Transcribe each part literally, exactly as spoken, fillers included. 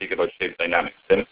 speak about shape dynamics. Tim?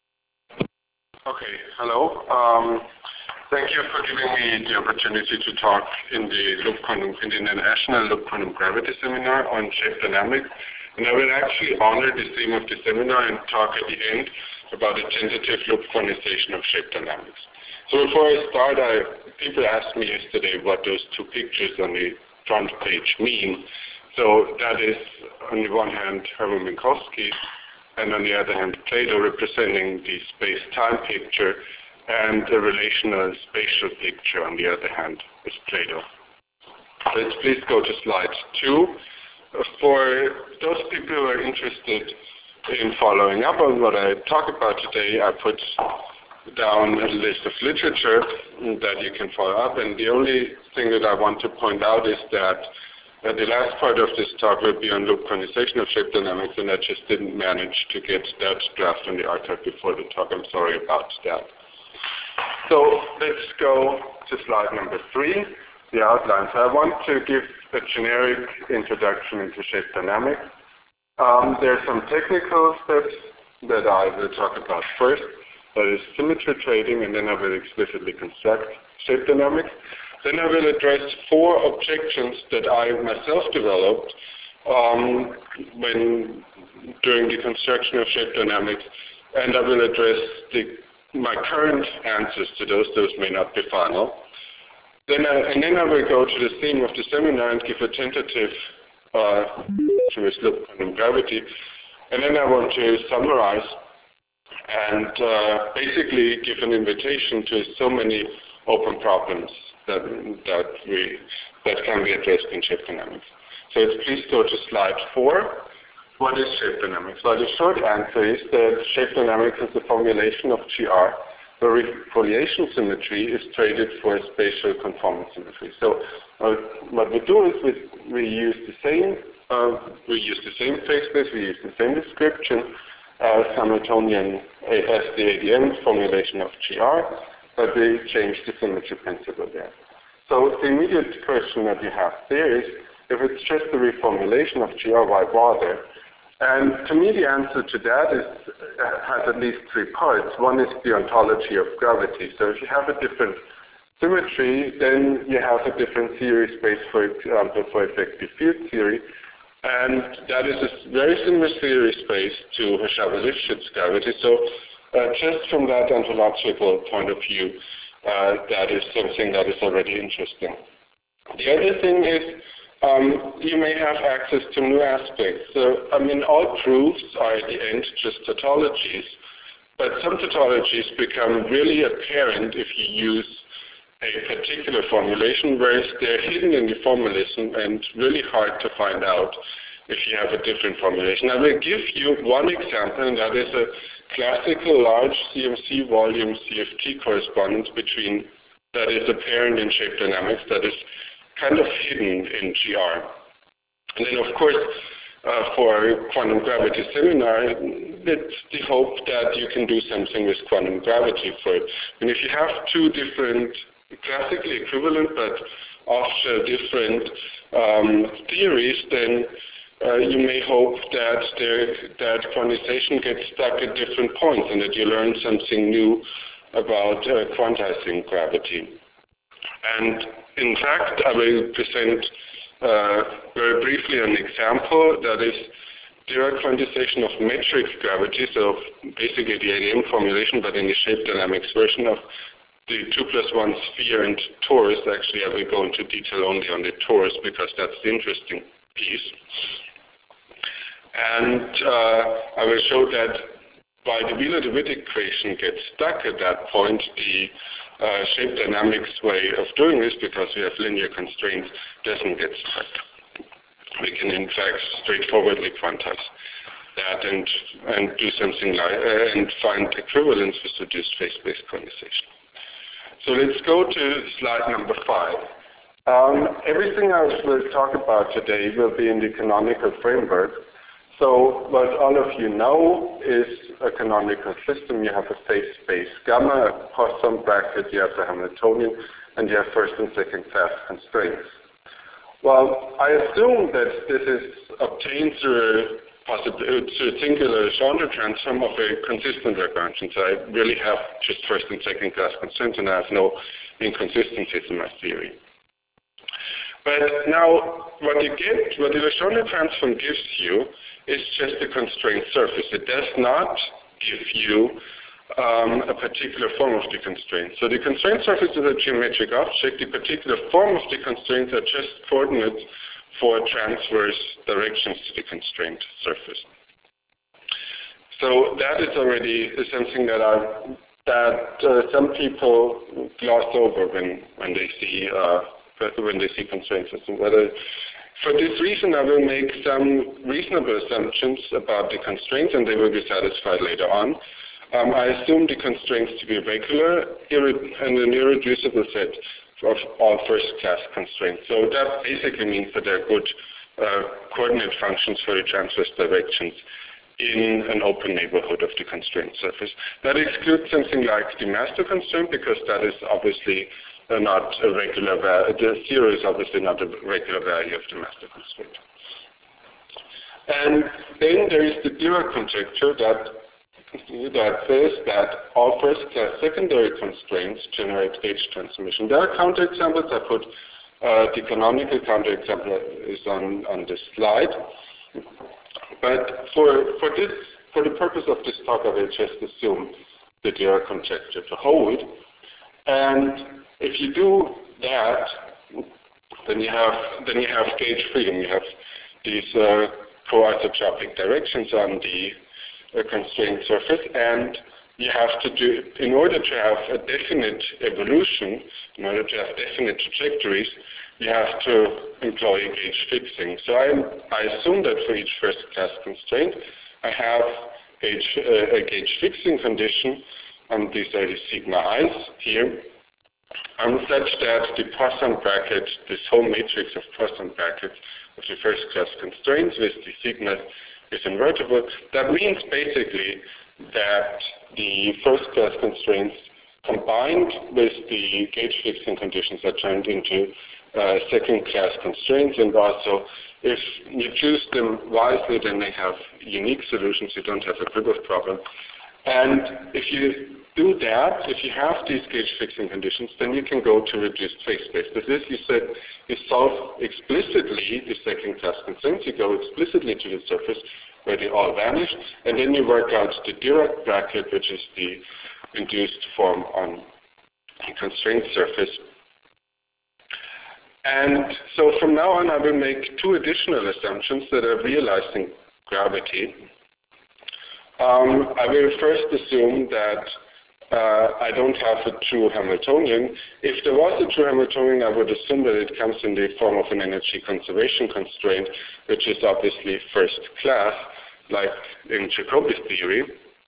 Okay, hello. Um, thank you for giving me the opportunity to talk in the Loop Quantum, in the International Loop Quantum Gravity Seminar on shape dynamics. And I will actually honor the theme of the seminar and talk at the end about the tentative loop quantization of shape dynamics. So before I start, I, people asked me yesterday what those two pictures on the front page mean. So that is, on the one hand, Hermann Minkowski, and on the other hand, Plato, representing the space-time picture, and a relational spatial picture, on the other hand, is Plato. Let's please go to slide two. For those people who are interested in following up on what I talk about today, I put down a list of literature that you can follow up, and the only thing that I want to point out is that uh, the last part of this talk will be on loop quantization of shape dynamics, and I just didn't manage to get that draft on the archive before the talk. I'm sorry about that. So let's go to slide number three, the outline. So I want to give a generic introduction into shape dynamics. Um, there are some technical steps that I will talk about first. That is symmetry trading, and then I will explicitly construct shape dynamics. Then I will address four objections that I myself developed um, when during the construction of shape dynamics, and I will address the, my current answers to those. Those may not be final. Then I, and then I will go to the theme of the seminar and give a tentative uh, to loop quantum gravity, and then I want to summarize and uh, basically give an invitation to so many open problems that, that, we, that can be addressed in shape dynamics. So let's please go to slide four. What is shape dynamics? Well, the short answer is that shape dynamics is a formulation of G R where refoliation symmetry is traded for spatial conformal symmetry. So uh, what we do is we, we use the same uh, we use the same phase space, we use the same description as Hamiltonian as the A D M formulation of G R, but we change the symmetry principle there. So the immediate question that you have there is, if it's just a reformulation of G R, why bother? And to me, the answer to that is, uh, has at least three parts. One is the ontology of gravity. So if you have a different symmetry, then you have a different theory space, for example, for effective field theory. And that is a very similar theory space to Hashava-Lifshitz gravity. So uh, just from that ontological point of view, uh, that is something that is already interesting. The other thing is, um, you may have access to new aspects. So, I mean, all proofs are at the end just tautologies, but some tautologies become really apparent if you use a particular formulation, whereas they're hidden in the formalism and really hard to find out if you have a different formulation. I will give you one example, and that is a classical large C M C volume C F T correspondence between that is apparent in shape dynamics, that is kind of hidden in G R. And then, of course, uh, for quantum gravity seminar, it's the hope that you can do something with quantum gravity for it. And if you have two different classically equivalent but off-shell different um, theories, then uh, you may hope that there, that quantization gets stuck at different points and that you learn something new about uh, quantizing gravity. And in fact, I will present uh, very briefly an example that is Dirac quantization of metric gravity, so basically the A D M formulation, but in the shape dynamics version of the two plus one sphere and torus. Actually, I will go into detail only on the torus because that's the interesting piece. And uh, I will show that by the Wheeler-DeWitt equation gets stuck at that point, the uh, shape dynamics way of doing this, because we have linear constraints, doesn't get stuck. We can, in fact, straightforwardly quantize that and, and do something like, uh, and find equivalence with reduced phase-space quantization. So let's go to slide number five. Um, everything I will talk about today will be in the canonical framework. So what all of you know is a canonical system. You have a phase space gamma, a Poisson bracket, you have the Hamiltonian, and you have first and second class constraints. Well, I assume that this is obtained through to a singular Legendre transform of a consistent Lagrangian. So I really have just first and second class constraints, and I have no inconsistencies in my theory. But now, what you get, what the Legendre transform gives you is just a constrained surface. It does not give you um, a particular form of the constraint. So the constraint surface is a geometric object. The particular form of the constraints are just coordinates for transverse directions to the constraint surface. So that is already something that I that uh, some people gloss over when when they see uh, when they see constraint system. Whether for this reason, I will make some reasonable assumptions about the constraints, and they will be satisfied later on. Um, I assume the constraints to be regular and an irreducible set of all first-class constraints. So that basically means that they're good uh, coordinate functions for the transverse directions in an open neighborhood of the constraint surface. That excludes something like the master constraint, because that is obviously uh, not a regular value. The zero is obviously not a regular value of the master constraint. And then there is the Dirac conjecture that that says that all first-class secondary constraints generate H transformation. There are counterexamples. I put uh, the canonical counterexample is on, on this slide. But for, for, this, for the purpose of this talk, I will just assume the Dirac conjecture to hold. And if you do that, then you have, then you have gauge freedom. You have these uh, co-isotropic directions on the a constrained surface, and you have to do, in order to have a definite evolution, in order to have definite trajectories, you have to employ gauge fixing. So I, I assume that for each first class constraint, I have gauge, uh, a gauge fixing condition, and these are the sigma i's here, um, such that the Poisson bracket, this whole matrix of Poisson brackets of the first class constraints with the sigmas is invertible. That means basically that the first class constraints combined with the gauge fixing conditions are turned into uh, second class constraints, and also if you choose them wisely, then they have unique solutions. You don't have a Gribov problem. And if you do that, if you have these gauge fixing conditions, then you can go to reduced phase space. This is, you said, you solve explicitly the second class constraints. You go explicitly to the surface where they all vanish, and then you work out the Dirac bracket, which is the induced form on a constrained surface. And so from now on, I will make two additional assumptions that are realizing gravity. Um, I will first assume that uh, I don't have a true Hamiltonian. If there was a true Hamiltonian, I would assume that it comes in the form of an energy conservation constraint, which is obviously first class, like in Jacobi's theory,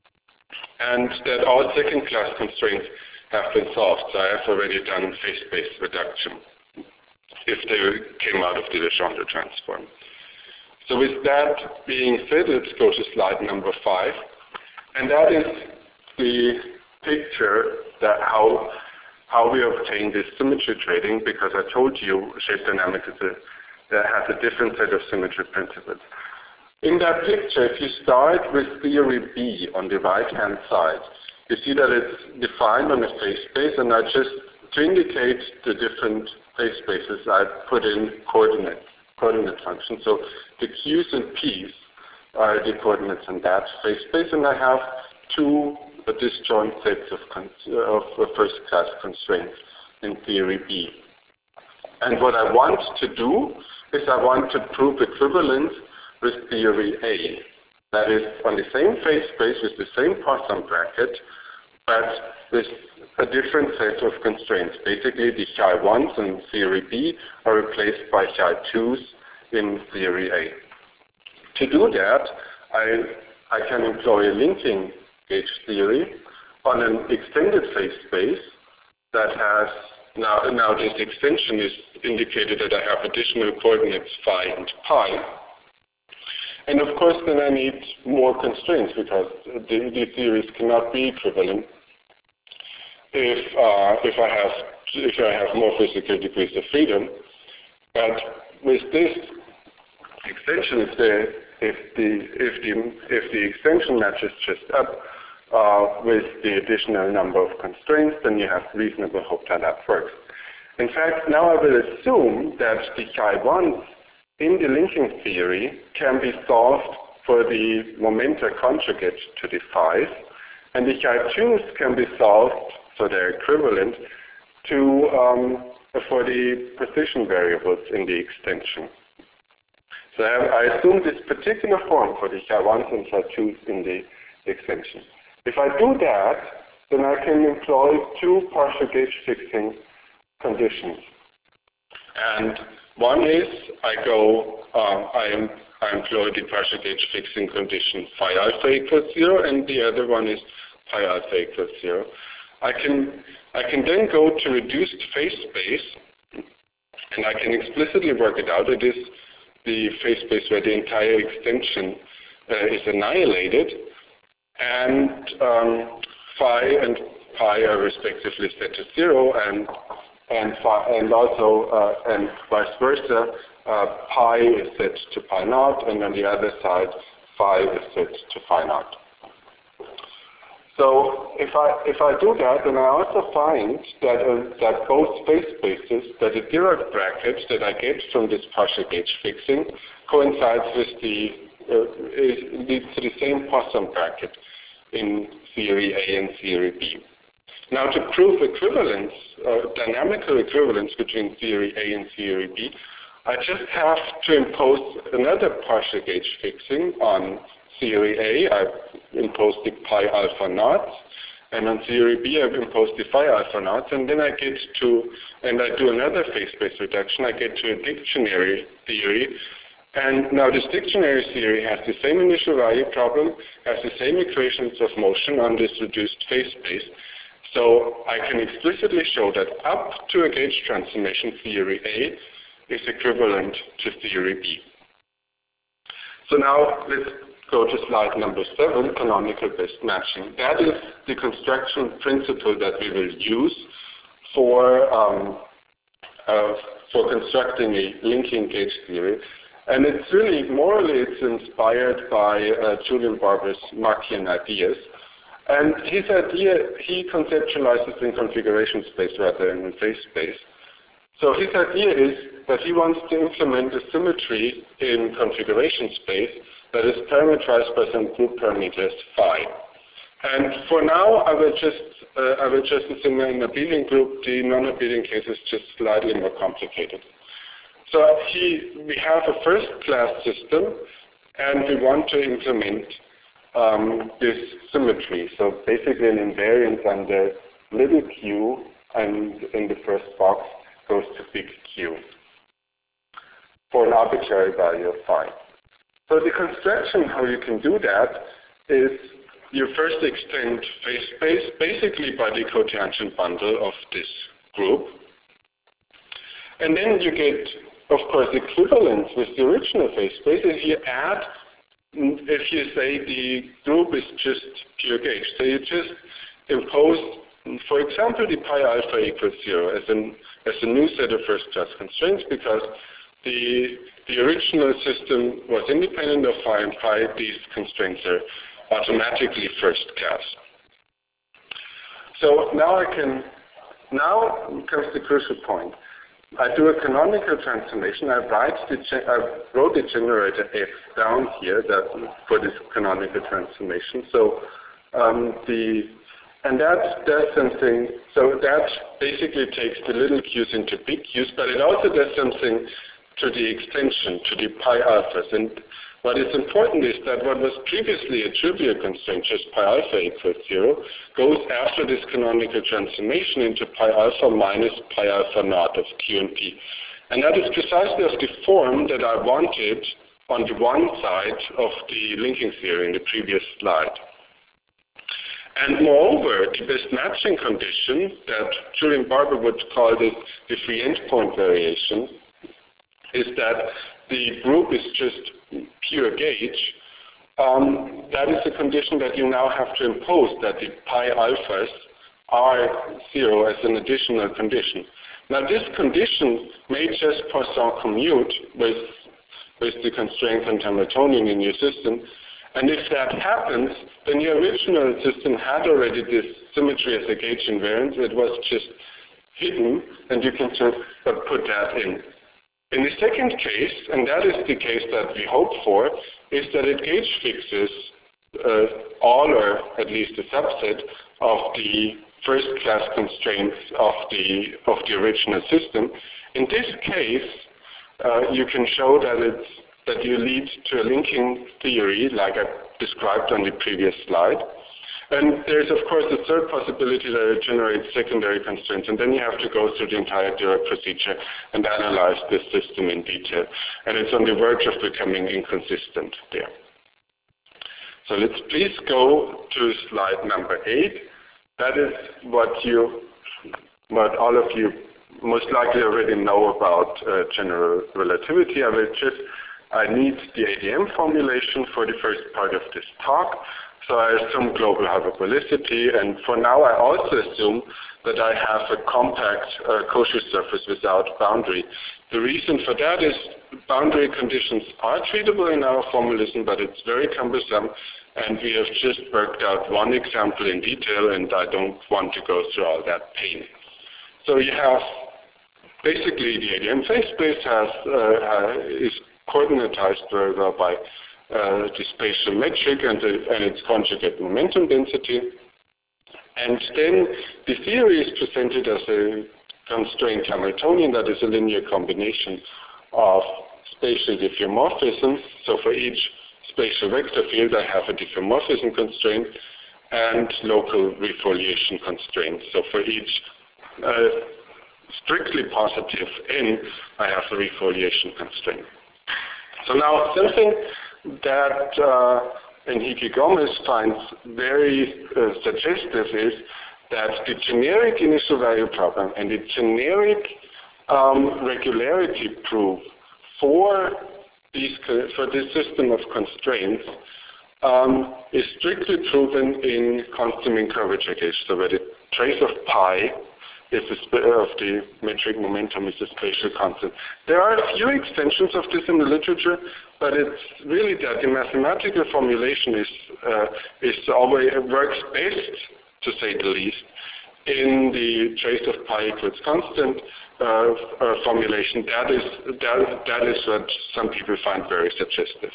and that all second class constraints have been solved. So I have already done phase space reduction if they came out of the Legendre transform. So with that being said, let's go to slide number five. And that is the picture that how how we obtain this symmetry trading, because I told you shape dynamics is a, that has a different set of symmetry principles. In that picture, if you start with theory B on the right-hand side, you see that it's defined on a phase space, and I just, to indicate the different phase spaces, I put in coordinate, coordinate functions. So the Q's and P's are the coordinates in that phase space, and I have two disjoint sets of, of first-class constraints in theory B. And what I want to do is I want to prove equivalence with theory A. That is, on the same phase space with the same Poisson bracket, but with a different set of constraints. Basically, the psi ones in theory B are replaced by psi twos in theory A. To do that, I, I can employ a linking gauge theory on an extended phase space that has, now, now this extension is indicated that I have additional coordinates phi and pi. And of course, then I need more constraints, because the, the theories cannot be equivalent if uh, if I have if I have more physical degrees of freedom. But with this extension, if the if the if the if the extension matches just up uh, with the additional number of constraints, then you have reasonable hope that that works. In fact, now I will assume that the chi ones in the linking theory can be solved for the momenta conjugate to the phi's, and the chi twos can be solved, so they're equivalent, to um, for the position variables in the extension. So I, have, I assume this particular form for the chi ones and chi twos in the extension. If I do that, then I can employ two partial gauge fixing conditions. And one is I go, um, I, I employ the partial gauge fixing condition phi alpha equals zero, and the other one is pi alpha equals zero. I can, I can then go to reduced phase space, and I can explicitly work it out. It is the phase space where the entire extension uh, is annihilated, and um, phi and pi are respectively set to zero, and and phi, and also uh, and vice versa. Uh, pi is set to pi naught, and on the other side, phi is set to phi naught. So if I if I do that, then I also find that uh, that both phase spaces, that the Dirac bracket that I get from this partial gauge fixing coincides with the uh, is, leads to the same Poisson bracket in theory A and theory B. Now, to prove equivalence, uh, dynamical equivalence between theory A and theory B, I just have to impose another partial gauge fixing on theory A. I've imposed the pi alpha naught, and on theory B, I've imposed the phi alpha naught, and then I get to, and I do another phase space reduction, I get to a dictionary theory. And now this dictionary theory has the same initial value problem, has the same equations of motion on this reduced phase space. So I can explicitly show that up to a gauge transformation, theory A is equivalent to theory B. So now let's go to slide number seven, canonical best matching. That is the construction principle that we will use for, um, uh, for constructing a linking gauge theory. And it's really, morally, it's inspired by uh, Julian Barber's Machian ideas. And his idea, he conceptualizes in configuration space rather than in phase space. So his idea is that he wants to implement a symmetry in configuration space that is parameterized by some group parameters phi. And for now, I will just uh, I will just assume an abelian group. The non-abelian case is just slightly more complicated. So he, we have a first-class system, and we want to implement um, this symmetry. So basically, an invariance under little q, and in the first box goes to big Q for an arbitrary value of phi. So the construction, how you can do that, is you first extend phase space basically by the cotangent bundle of this group. And then you get, of course, equivalence with the original phase space if you add, if you say the group is just pure gauge. So you just impose, for example, the pi alpha equals zero as, an, as a new set of first-class constraints, because the The original system was independent of phi and pi. These constraints are automatically first class. So now I can, now comes the crucial point. I do a canonical transformation. I write the, I wrote the generator f down here that for this canonical transformation. So um, the, and that does something, so that basically takes the little q's into big q's, but it also does something to the extension, to the pi alphas. And what is important is that what was previously a trivial constraint, just pi alpha equals zero, goes after this canonical transformation into pi alpha minus pi alpha naught of Q and P. And that is precisely of the form that I wanted on the one side of the linking theory in the previous slide. And moreover, the best matching condition that Julian Barber would call the, the free endpoint variation is that the group is just pure gauge. Um, that is a condition that you now have to impose, that the pi alphas are zero as an additional condition. Now this condition may just Poisson commute with with the constraint on Hamiltonian in your system. And if that happens, then your original system had already this symmetry as a gauge invariant. It was just hidden, and you can just put that in. In the second case, and that is the case that we hope for, is that it gauge fixes uh, all, or at least a subset, of the first-class constraints of the of the original system. In this case, uh, you can show that it's that you lead to a linking theory, like I described on the previous slide. And there's, of course, a third possibility that it generates secondary constraints, and then you have to go through the entire Dirac procedure and analyze this system in detail. And it's on the verge of becoming inconsistent there. So let's please go to slide number eight. That is what you, what all of you most likely already know about uh, general relativity. I will just, I need the A D M formulation for the first part of this talk. So I assume global hyperbolicity, and for now I also assume that I have a compact uh, Cauchy surface without boundary. The reason for that is boundary conditions are treatable in our formalism, but it's very cumbersome, and we have just worked out one example in detail, and I don't want to go through all that pain. So you have basically the A D M phase space has uh, uh, is coordinatized very well by uh, the spatial metric and, the, and its conjugate momentum density. And then the theory is presented as a constraint Hamiltonian that is a linear combination of spatial diffeomorphisms. So for each spatial vector field, I have a diffeomorphism constraint and local refoliation constraints. So for each uh, strictly positive n, I have a refoliation constraint. So now something that uh, Enrique Gomez finds very uh, suggestive is that the generic initial value problem and the generic um, regularity proof for these for this system of constraints um, is strictly proven in constant mean curvature case. So where the trace of pi is a of the metric momentum is a spatial constant. There are a few extensions of this in the literature, but it's really that the mathematical formulation is uh, is always works best, to say the least, in the trace of pi equals constant uh, uh, formulation. That is that that is what some people find very suggestive.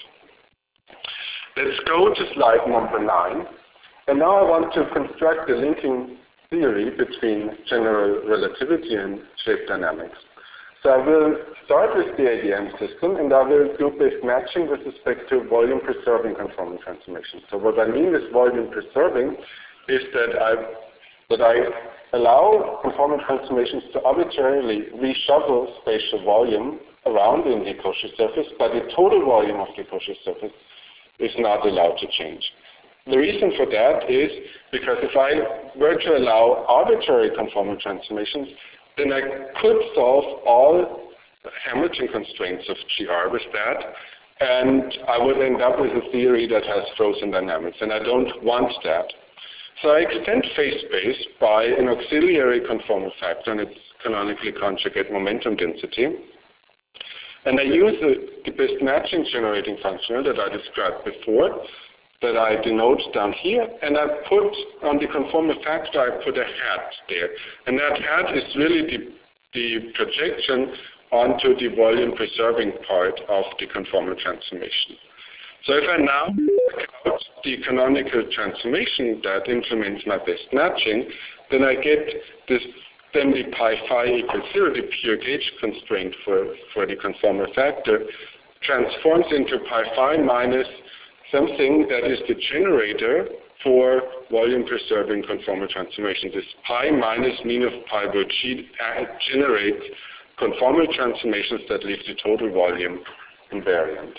Let's go to slide number nine, and now I want to construct a linking theory between general relativity and shape dynamics. So I will start with the A D M system, and I will do this matching with respect to volume-preserving conformal transformations. So what I mean with volume-preserving is that I that I allow conformal transformations to arbitrarily reshuffle spatial volume around in the Cauchy surface, but the total volume of the Cauchy surface is not allowed to change. The reason for that is because if I were to allow arbitrary conformal transformations, then I could solve all Hamilton constraints of G R with that, and I would end up with a theory that has frozen dynamics, and I don't want that. So I extend phase space by an auxiliary conformal factor, and it's canonically conjugate momentum density. And I use the, the best matching generating function that I described before, that I denote down here, and I put on the conformal factor, I put a hat there. And that hat is really the, the projection onto the volume preserving part of the conformal transformation. So if I now work out the canonical transformation that implements my best matching, then I get this, then the pi phi equals zero, the pure gauge constraint for, for the conformal factor, transforms into pi phi minus something that is the generator for volume-preserving conformal transformation. This pi minus mean of pi rho g generates conformal transformations that leave the total volume invariant.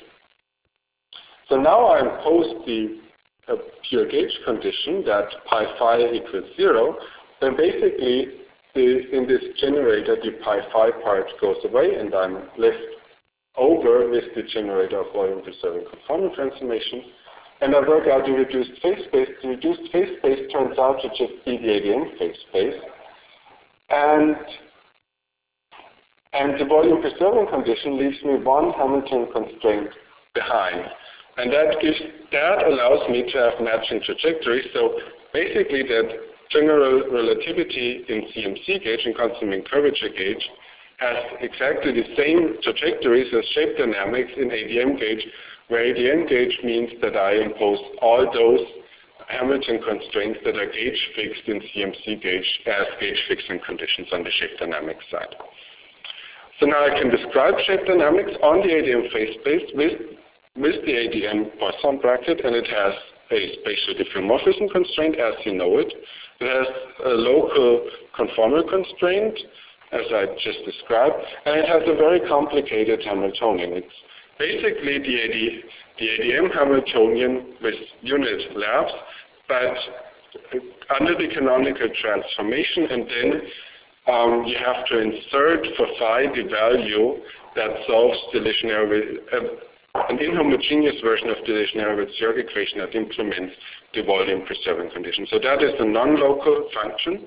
So now I impose the uh, pure gauge condition that pi phi equals zero, then basically the, in this generator the pi phi part goes away, and I'm left over with the generator of volume-preserving conformal transformation, and I work out the reduced phase space. The reduced phase space turns out to just be the A D M phase space, and And the volume preserving condition leaves me one Hamilton constraint behind. And that gives, that allows me to have matching trajectories. So basically that general relativity in C M C gauge, in constant mean curvature gauge, has exactly the same trajectories as shape dynamics in A D M gauge, where A D M gauge means that I impose all those Hamilton constraints that are gauge fixed in C M C gauge as gauge fixing conditions on the shape dynamics side. So now I can describe shape dynamics on the A D M phase space with, with the A D M Poisson bracket, and it has a spatial diffeomorphism constraint as you know it. It has a local conformal constraint, as I just described, and it has a very complicated Hamiltonian. It's basically the, A D, the A D M Hamiltonian with unit labs, but under the canonical transformation, and then um, you have to insert for phi the value that solves the Legionnaire, uh, an inhomogeneous version of the Legionnaire-Witt-Jörg equation that implements the volume preserving condition. So that is a non-local function.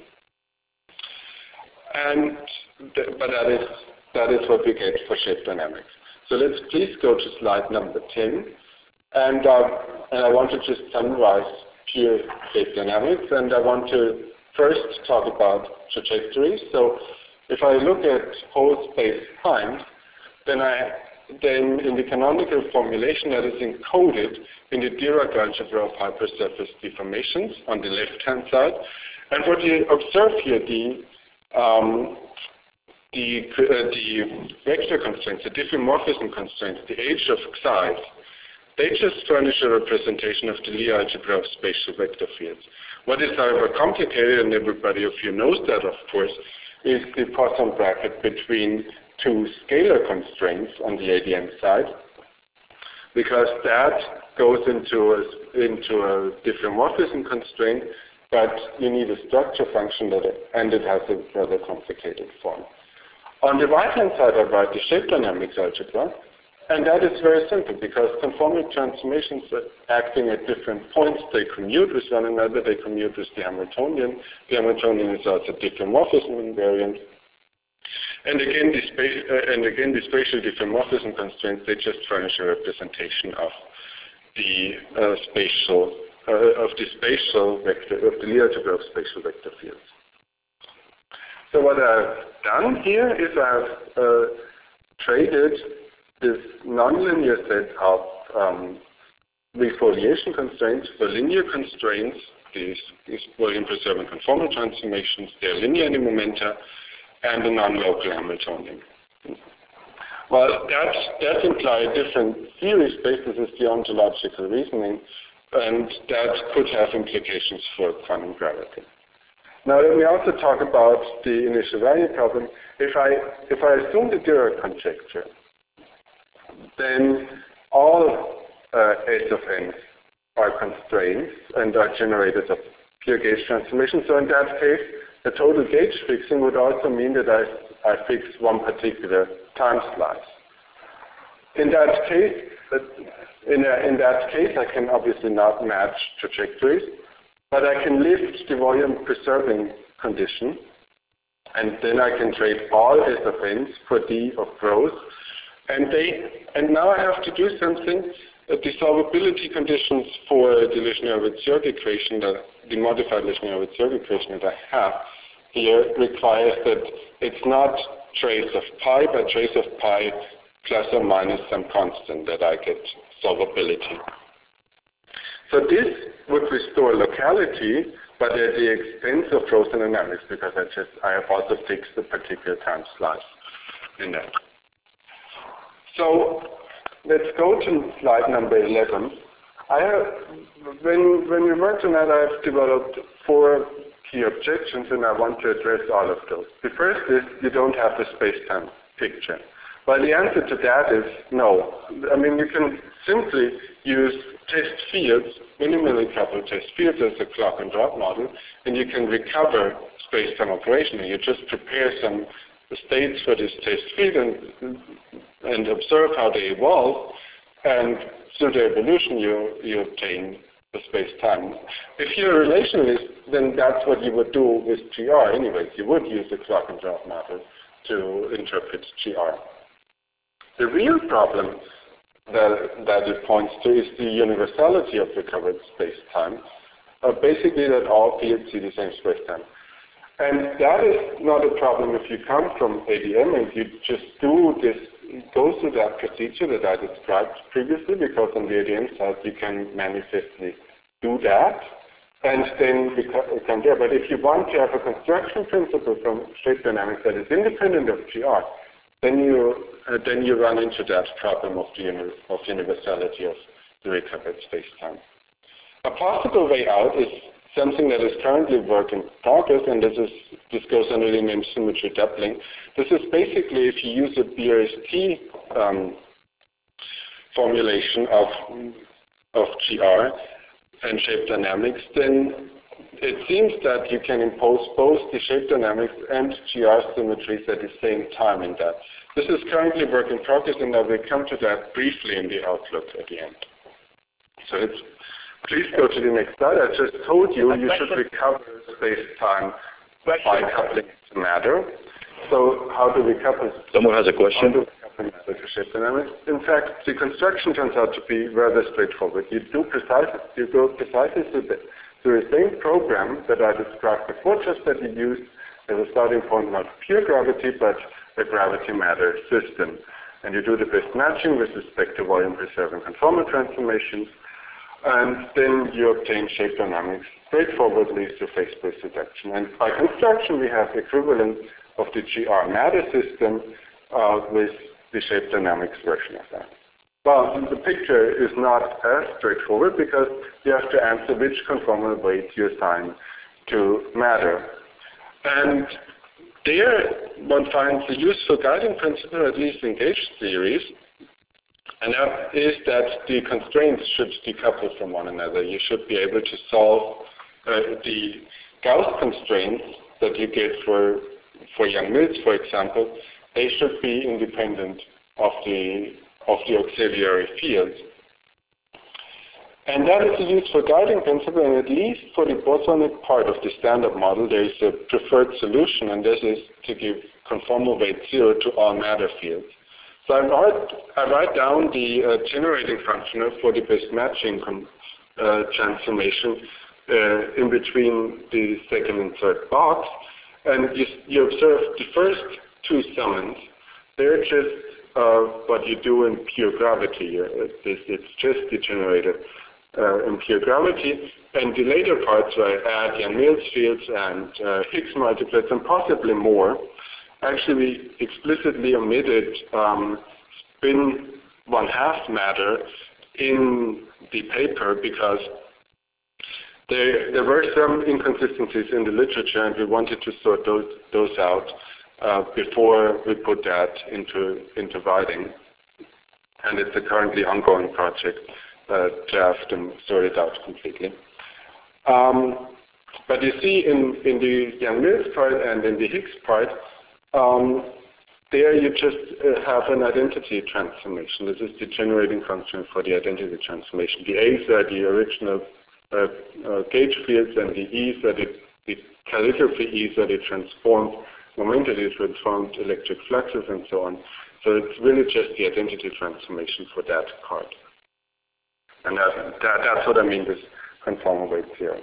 And th but that is that is what we get for shape dynamics. So let's please go to slide number ten, and uh, and I want to just summarize pure shape dynamics, and I want to first talk about trajectories. So if I look at whole space time, then I then in the canonical formulation that is encoded in the Dirac algebra of hypersurface deformations on the left-hand side, and what you observe here, the um, The, uh, the vector constraints, the diffeomorphism constraints, the age of xi's, they just furnish a representation of the Lie algebra of spatial vector fields. What is, however, complicated, and everybody of you knows that, of course, is the Poisson bracket between two scalar constraints on the A D M side, because that goes into a, into a diffeomorphism constraint, but you need a structure function that, and it has a rather complicated form. On the right-hand side, I write the shape dynamics algebra, and that is very simple because conformal transformations acting at different points, they commute with one another, they commute with the Hamiltonian. The Hamiltonian is also diffeomorphism invariant. And again, the space, uh, and again, the spatial diffeomorphism constraints, they just furnish a representation of the uh, spatial, uh, of the spatial vector, of the Lie algebra of spatial vector fields. So what I've done here is I've uh, traded this nonlinear set of um, refoliation constraints for linear constraints, these, these volume preserving conformal transformations, they're linear in the momenta, and the non-local Hamiltonian. Well, that, that implies different theory space. This is the ontological reasoning, and that could have implications for quantum gravity. Now let me also talk about the initial value problem. If I, if I assume the Dirac conjecture, then all uh, S of n are constraints and are generators of pure gauge transformation. So in that case, the total gauge fixing would also mean that I, I fix one particular time slice. In that case, in, a, in that case, I can obviously not match trajectories, but I can lift the volume preserving condition, and then I can trade all S of n's for D of rho. And they, and now I have to do something. The solvability conditions for the Legionnaire-Witt-Jörg equation, that the modified Legionnaire-Witt-Jörg equation that I have here, requires that it's not trace of pi, but trace of pi plus or minus some constant that I get solvability. So this would restore locality, but at the expense of Rosen dynamics, because I just I have also fixed a particular time slice in that. So let's go to slide number eleven. I have, when when we worked on that, I've developed four key objections, and I want to address all of those. The first is you don't have the space-time picture. Well, the answer to that is no. I mean, you can simply use test fields, minimally coupled test fields as a clock and drop model, and you can recover space-time operation. And you just prepare some states for this test field and, and observe how they evolve, and through the evolution you, you obtain the space-time. If you're a relationalist, then that's what you would do with G R anyways. You would use the clock and drop model to interpret G R. The real problem that, that it points to is the universality of recovered space-time, uh, basically that all fields see the same space-time. And that is not a problem if you come from A D M and you just do this, go through that procedure that I described previously, because on the A D M side you can manifestly do that and then come there. But if you want to have a construction principle from shape dynamics that is independent of G R, then you uh, then you run into that problem of the uni of universality of the recovered space-time. A possible way out is something that is currently work in progress, and this is this goes under the name symmetry doubling. This is basically if you use a B R S T um, formulation of of G R and shape dynamics, then it seems that you can impose both the shape dynamics and G R symmetries at the same time in that. This is currently work in progress, and I will come to that briefly in the outlook at the end. So it's, please go to the next slide. I just told you you should recover space-time by coupling it to matter. So how do we couple? Someone has a question. How do we couple matter to shape dynamics? In fact, the construction turns out to be rather straightforward. You do precisely, you go precisely to the, to the same program that I described before, just that you use as a starting point not pure gravity, but a gravity matter system. And you do the best matching with respect to volume preserving conformal transformations. And then you obtain shape dynamics straightforwardly through phase space reduction. And by construction, we have equivalent of the G R matter system uh, with the shape dynamics version of that. Well, the picture is not as straightforward because you have to answer which conformal weight you assign to matter. And there one finds a useful guiding principle, at least in gauge theories, and that is that the constraints should decouple from one another. You should be able to solve uh, the Gauss constraints that you get for, for Young-Mills, for example. They should be independent of the, of the auxiliary fields. And that is a useful guiding principle, and at least for the bosonic part of the standard model, there is a preferred solution, and this is to give conformal weight zero to all matter fields. So I write, I write down the uh, generating functional for the best matching uh, transformation uh, in between the second and third box, and you, you observe the first two summons. They're just uh, what you do in pure gravity. Uh, it's, it's just the generator. Uh, in pure gravity, and the later parts where I add Young-Mills fields and uh, Higgs multiplets and possibly more. Actually, we explicitly omitted um, spin one-half matter in the paper because there, there were some inconsistencies in the literature, and we wanted to sort those, those out uh, before we put that into, into writing. And it's a currently ongoing project. Uh, draft and sort it out completely. Um, but you see in, in the Young-Mills part and in the Higgs part, um, there you just uh, have an identity transformation. This is the generating function for the identity transformation. The A's are the original uh, uh, gauge fields, and the E's are the, the calligraphy E's are the transformed, momentally transformed electric fluxes and so on. So it's really just the identity transformation for that part. And that, that, that's what I mean with conformal weight zero.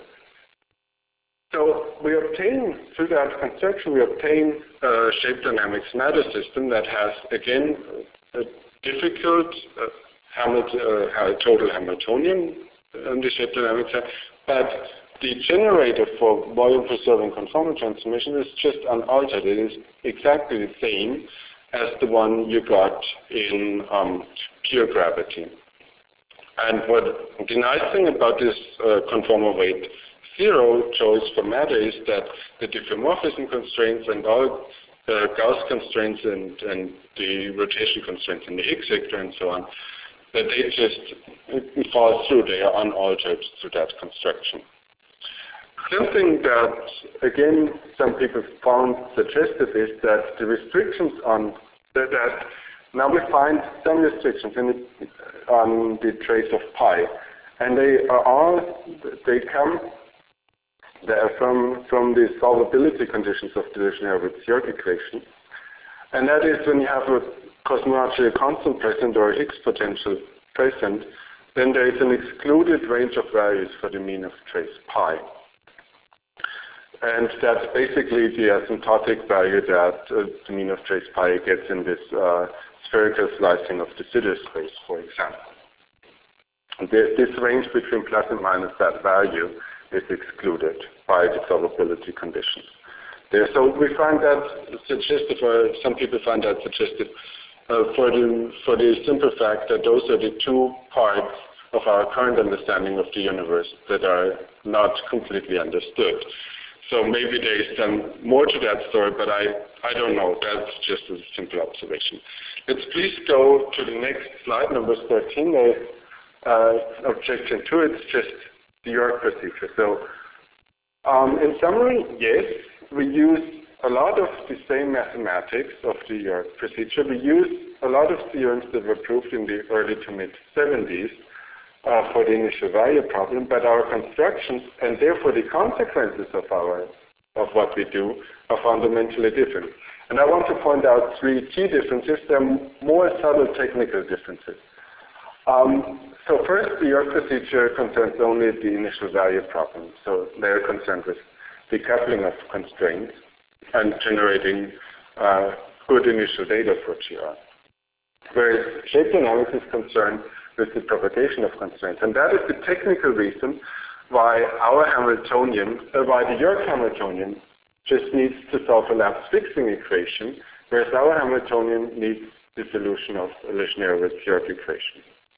So we obtain, through that construction, we obtain a shape dynamics matter system that has, again, a difficult uh, Hamilton, uh, total Hamiltonian on the shape dynamics side, but the generator for volume preserving conformal transformation is just unaltered. It is exactly the same as the one you got in um, pure gravity. And what the nice thing about this uh, conformal weight zero choice for matter is that the diffeomorphism constraints and all the Gauss constraints and, and the rotation constraints in the Higgs vector and so on, that they just fall through. They are unaltered through that construction. Something that, again, some people found suggestive is that the restrictions on that, that now we find some restrictions in it, on the trace of pi, and they are all, they come they are from, from the solvability conditions of the Liouville-York equation. And that is when you have a cosmological constant present or a Higgs potential present, then there is an excluded range of values for the mean of trace pi. And that's basically the asymptotic value that uh, the mean of trace pi gets in this uh, spherical slicing of de Sitter space, for example. This, this range between plus and minus that value is excluded by the solvability conditions. There, so we find that suggestive, or some people find that suggestive, uh, for the for the simple fact that those are the two parts of our current understanding of the universe that are not completely understood. So maybe there is some more to that story, but I, I don't know. That's just a simple observation. Let's please go to the next slide, number thirteen. There's uh, objection two. It's just the York procedure. So um, in summary, yes, we use a lot of the same mathematics of the York procedure. We use a lot of theorems that were proved in the early to mid seventies. Uh, for the initial value problem, but our constructions and therefore the consequences of our of what we do are fundamentally different. And I want to point out three key differences. They're more subtle technical differences. Um, so first, the York procedure concerns only the initial value problem. So they're concerned with decoupling of constraints and generating uh, good initial data for G R. Whereas shape dynamics is concerned with the propagation of constraints. And that is the technical reason why our Hamiltonian, uh, why the York Hamiltonian just needs to solve a lapse fixing equation, whereas our Hamiltonian needs the solution of a Leshner-York equation.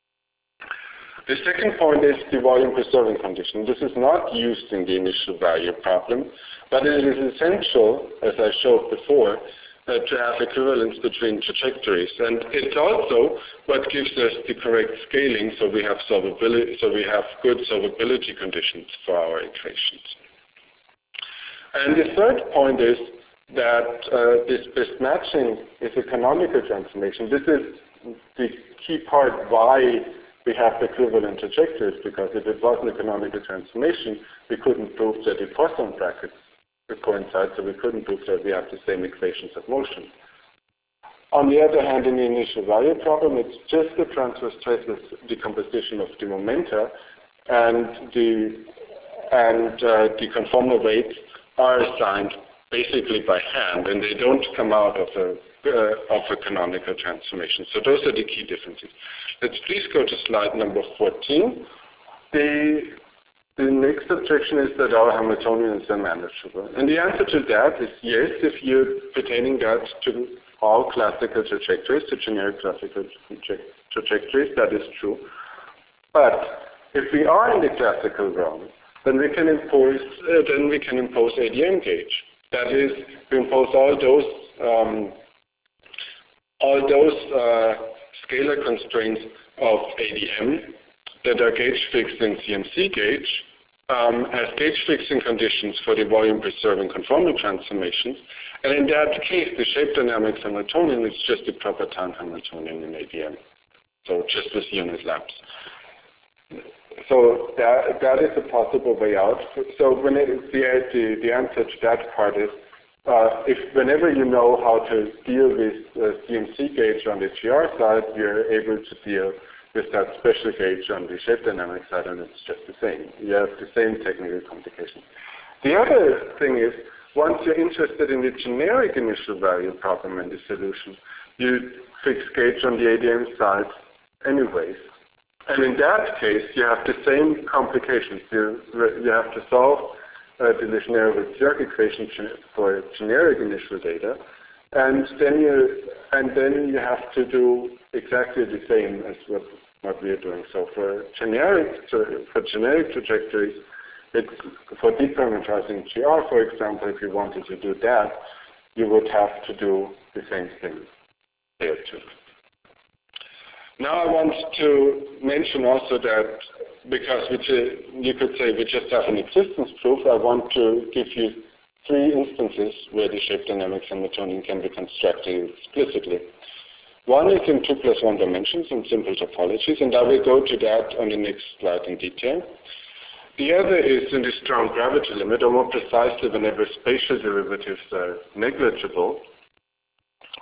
The second point is the volume preserving condition. This is not used in the initial value problem, but it is essential, as I showed before, Uh, to have equivalence between trajectories, and it's also what gives us the correct scaling, so we have solvability, so we have good solvability conditions for our equations. And the third point is that uh, this best matching is a canonical transformation. This is the key part why we have equivalent trajectories, because if it wasn't a canonical transformation, we couldn't prove that the Poisson brackets coincide, so we couldn't prove that we have the same equations of motion. On the other hand, in the initial value problem, it's just the transverse traceless decomposition of the momenta, and the and uh, the conformal weights are assigned basically by hand, and they don't come out of a uh, of a canonical transformation. So those are the key differences. Let's please go to slide number fourteen. The The next objection is that our Hamiltonian is unmanageable. And the answer to that is yes, if you're pertaining that to all classical trajectories, to generic classical trajectories, that is true. But if we are in the classical realm, then we can impose, uh, then we can impose A D M gauge. That is, we impose all those um, all those uh, scalar constraints of A D M that are gauge fixed in C M C gauge um, as gauge fixing conditions for the volume preserving conformal transformations. And in that case, the shape dynamics Hamiltonian is just the proper time Hamiltonian in A D M. So just with unit lapse. So that, that is a possible way out. So when it, the, the, the answer to that part is, uh, if whenever you know how to deal with uh, C M C gauge on the G R side, you're able to deal with that special gauge on the shape dynamic side, and it's just the same. You have the same technical complications. The other thing is, once you're interested in the generic initial value problem and the solution, you fix gauge on the A D M side anyways. And in that case, you have the same complications. You, you have to solve uh, the Leshner-York equation for generic initial data, and then you and then you have to do exactly the same as what what we are doing. So for generic for generic trajectories, it's for deparameterizing G R, for example, if you wanted to do that, you would have to do the same thing there too. Now I want to mention also that because we, you could say we just have an existence proof, I want to give you three instances where the shape dynamics Hamiltonian can be constructed explicitly. One is in two plus one dimensions in simple topologies, and I will go to that on the next slide in detail. The other is in the strong gravity limit, or more precisely whenever spatial derivatives are negligible.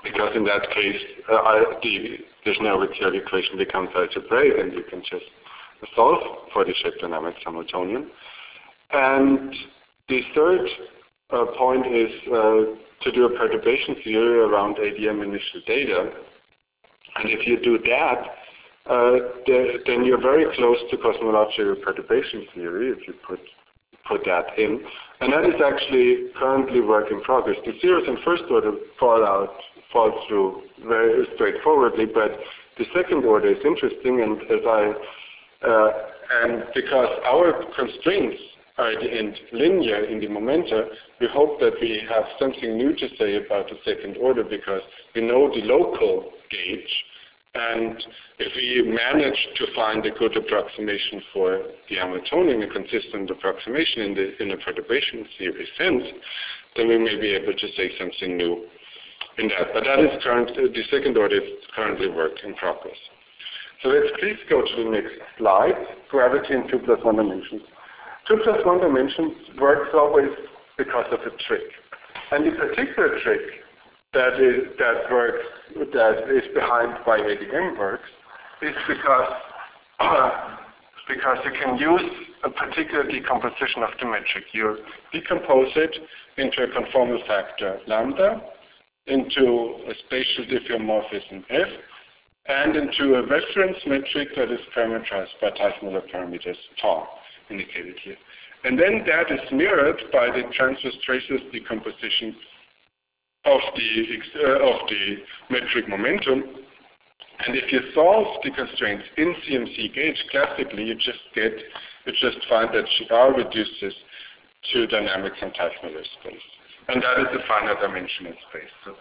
because in that case, uh, I, the, the Schnell-Witzjörg equation becomes algebraic, and you can just solve for the shape dynamics Hamiltonian. And the third uh, point is uh, to do a perturbation theory around A D M initial data. And if you do that, uh, the, then you're very close to cosmological perturbation theory, if you put put that in. And that is actually currently work in progress. The zeros and first order fall out, fall through very straightforwardly, but the second order is interesting, and as I, uh, and because our constraints are at the end linear in the momenta, we hope that we have something new to say about the second order, because we know the local gauge, and if we manage to find a good approximation for the Hamiltonian, a consistent approximation in the in a perturbation theory sense, then we may be able to say something new in that. But that is current. The second order is currently work in progress. So let's please go to the next slide. Gravity in two plus one dimensions. Two plus one dimensions works always because of a trick, and the particular trick that is that works that is behind why A D M works is because uh, because you can use a particular decomposition of the metric. You decompose it into a conformal factor lambda, into a spatial diffeomorphism f, and into a reference metric that is parameterized by Teichmuller parameters tau, indicated here. And then that is mirrored by the transverse traces decomposition of the uh, of the metric momentum. And if you solve the constraints in C M C gauge classically, you just get you just find that G R reduces to dynamics in Teichmuller space, and that is a finite dimensional space. So,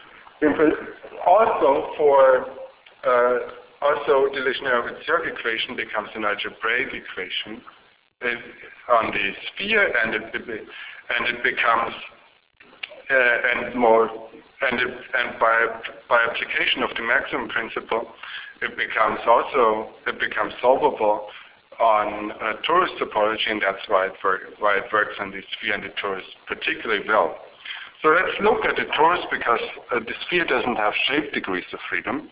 also for uh, also the Leschner-Witzjörg equation becomes an algebraic equation on the sphere, and it and it becomes uh, and more and it, and by by application of the maximum principle, it becomes also it becomes solvable on uh, torus topology, and that's why it work, why it works on the sphere and the torus particularly well. So let's look at the torus, because uh, the sphere doesn't have shape degrees of freedom,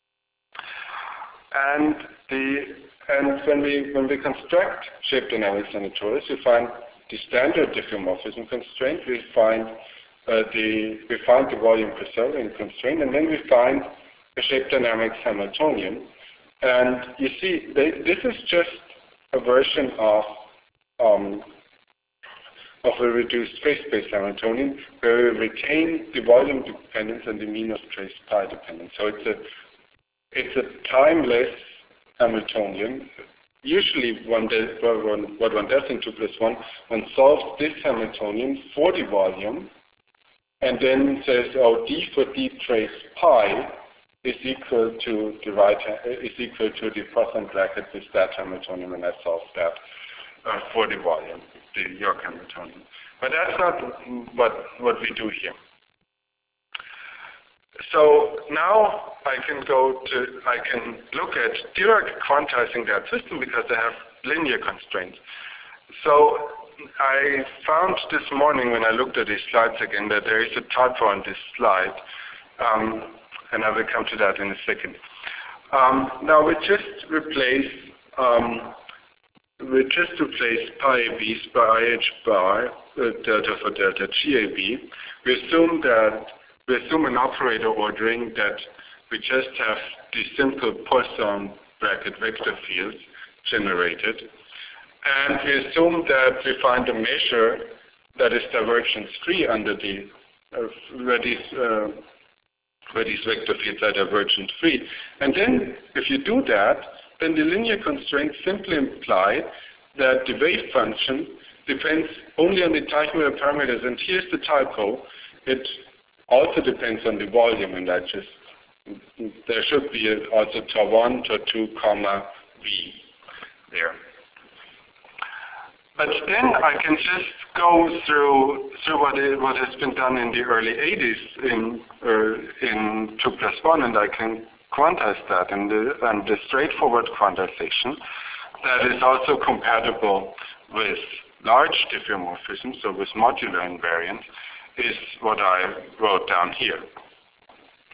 and the And when we when we construct shape dynamics on the torus, we find the standard diffeomorphism constraint. We find uh, the we find the volume Poiseuillean constraint, and then we find the shape dynamics Hamiltonian. And you see, they, this is just a version of um, of a reduced phase-space Hamiltonian, where we retain the volume dependence and the mean of trace pi dependence. So it's a it's a timeless Hamiltonian. Usually, one does, what one does in two plus one, one solves this Hamiltonian for the volume, and then says, oh, d for d trace pi is equal to the right is equal to the Poisson bracket with that Hamiltonian, and I solve that uh, for the volume, the York Hamiltonian. But that's not what what we do here. So now I can go to, I can look at Dirac quantizing that system, because I have linear constraints. So I found this morning when I looked at these slides again that there is a typo on this slide, um, and I will come to that in a second. Um, now we just replace um, we just replace pi A B's by I H bar uh, delta for delta G A B. We assume that We assume an operator ordering that we just have the simple Poisson bracket vector fields generated. And we assume that we find a measure that is divergence free under the, uh, where, these, uh, where these vector fields are divergence free. And then if you do that, then the linear constraints simply imply that the wave function depends only on the Teichmuller parameters. And here's the typo. It also depends on the volume, and I just, there should be also tau one, tau two, comma, v there. But then I can just go through through what, is, what has been done in the early eighties in uh, in two plus one, and I can quantize that, and the, and the straightforward quantization that is also compatible with large diffeomorphisms, so with modular invariance, is what I wrote down here.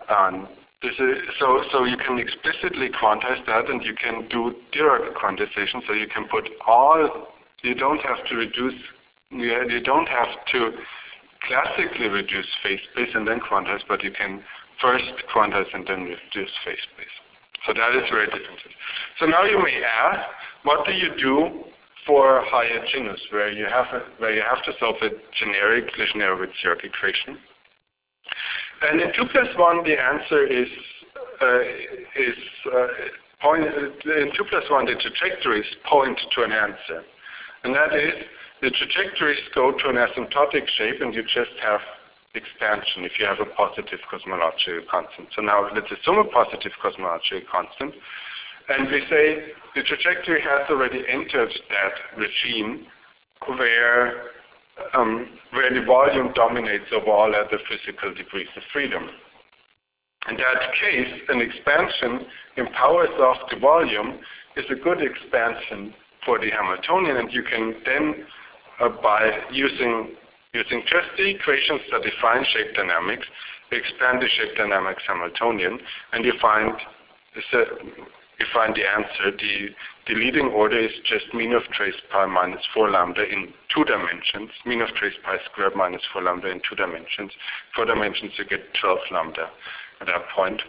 Um, this is, so, so you can explicitly quantize that, and you can do Dirac quantization. So you can put all. You don't have to reduce. You, you don't have to classically reduce phase space and then quantize, but you can first quantize and then reduce phase space. So that is very different. So now you may ask, what do you do for higher genus, where you have a, where you have to solve a generic Legendre-Witsiak equation? And in two plus one, the answer is uh, is uh, point. In two plus one, the trajectories point to an answer, and that is the trajectories go to an asymptotic shape, and you just have expansion if you have a positive cosmological constant. So now let's assume a positive cosmological constant, and we say the trajectory has already entered that regime where um, where the volume dominates over all other physical degrees of freedom. In that case, an expansion in powers of the volume is a good expansion for the Hamiltonian, and you can then, uh, by using using just the equations that define shape dynamics, expand the shape dynamics Hamiltonian, and you find uh, you find the answer. The the leading order is just mean of trace pi minus four lambda in two dimensions. Mean of trace pi squared minus four lambda in two dimensions. Four dimensions, you get twelve lambda at that point.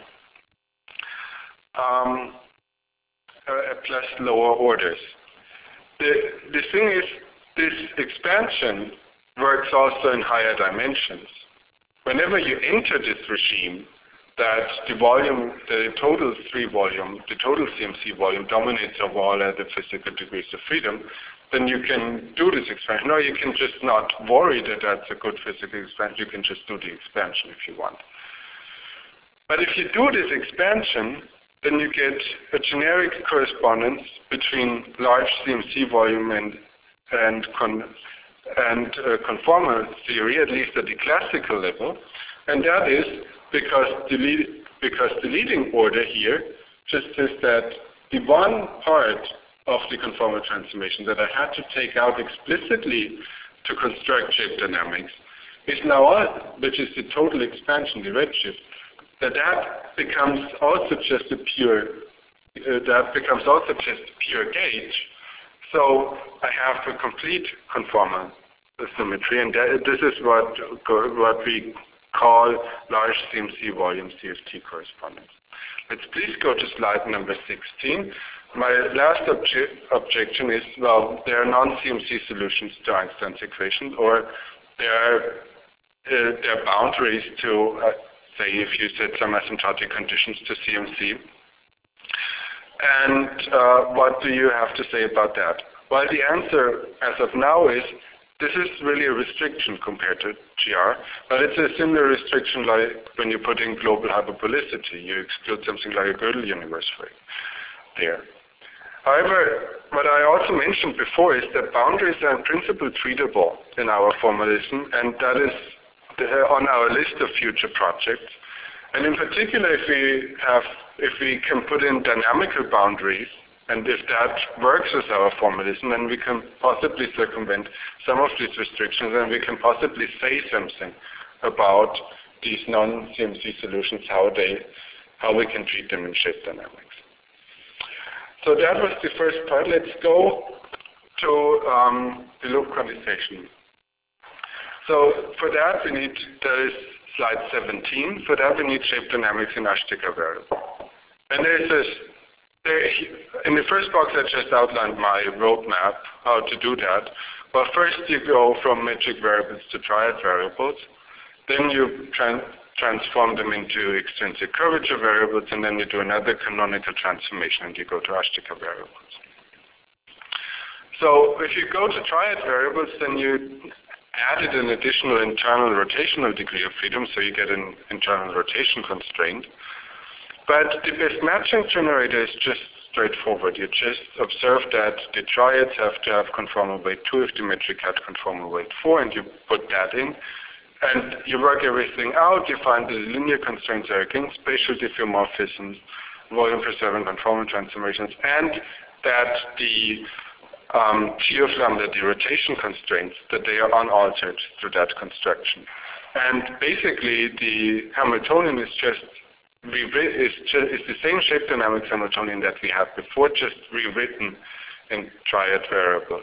Um, uh, plus lower orders. The the thing is, this expansion works also in higher dimensions. Whenever you enter this regime, that the volume, the total three volume, the total C M C volume dominates over all other physical degrees of freedom, then you can do this expansion. No, you can just not worry that that's a good physical expansion. You can just do the expansion if you want. But if you do this expansion, then you get a generic correspondence between large C M C volume and and con, and uh, conformal theory, at least at the classical level, and that is because the lead, because the leading order here just is that the one part of the conformal transformation that I had to take out explicitly to construct shape dynamics is now, which is the total expansion, the redshift, that that becomes also just a pure, uh, that becomes also just a pure gauge. So I have a complete conformal symmetry, and that, this is what what we call large C M C volume C F T correspondence. Let's please go to slide number sixteen. My last obje objection is, well, there are non-C M C solutions to Einstein's equation, or there are, uh, there are boundaries to, uh, say, if you set some asymptotic conditions to C M C. And uh, what do you have to say about that? Well, the answer as of now is, this is really a restriction compared to G R, but it's a similar restriction like when you put in global hyperbolicity. You exclude something like a Gödel universe for it there. However, what I also mentioned before is that boundaries are in principle treatable in our formalism, and that is the, on our list of future projects. And in particular, if we have, if we can put in dynamical boundaries, and if that works with our formalism, then we can possibly circumvent some of these restrictions, and we can possibly say something about these non-C M C solutions, how they, how we can treat them in shape dynamics. So that was the first part. Let's go to um, the loop quantization. So for that we need, there is slide seventeen. For that we need shape dynamics in Ashtekar variable. And there is this. There, in the first box, I just outlined my roadmap, how to do that. Well, first you go from metric variables to triad variables. Then you tran transform them into extrinsic curvature variables, and then you do another canonical transformation, and you go to Ashtekar variables. So if you go to triad variables, then you added an additional internal rotational degree of freedom, so you get an internal rotation constraint. But the best matching generator is just straightforward. You just observe that the triads have to have conformal weight two if the metric had conformal weight four, and you put that in. And you work everything out. You find the linear constraints are against spatial diffeomorphisms, volume preserving conformal transformations, and that the um, G of lambda, the rotation constraints, that they are unaltered through that construction. And basically, the Hamiltonian is just is, is the same shape dynamics Hamiltonian that we had before, just rewritten in triad variables.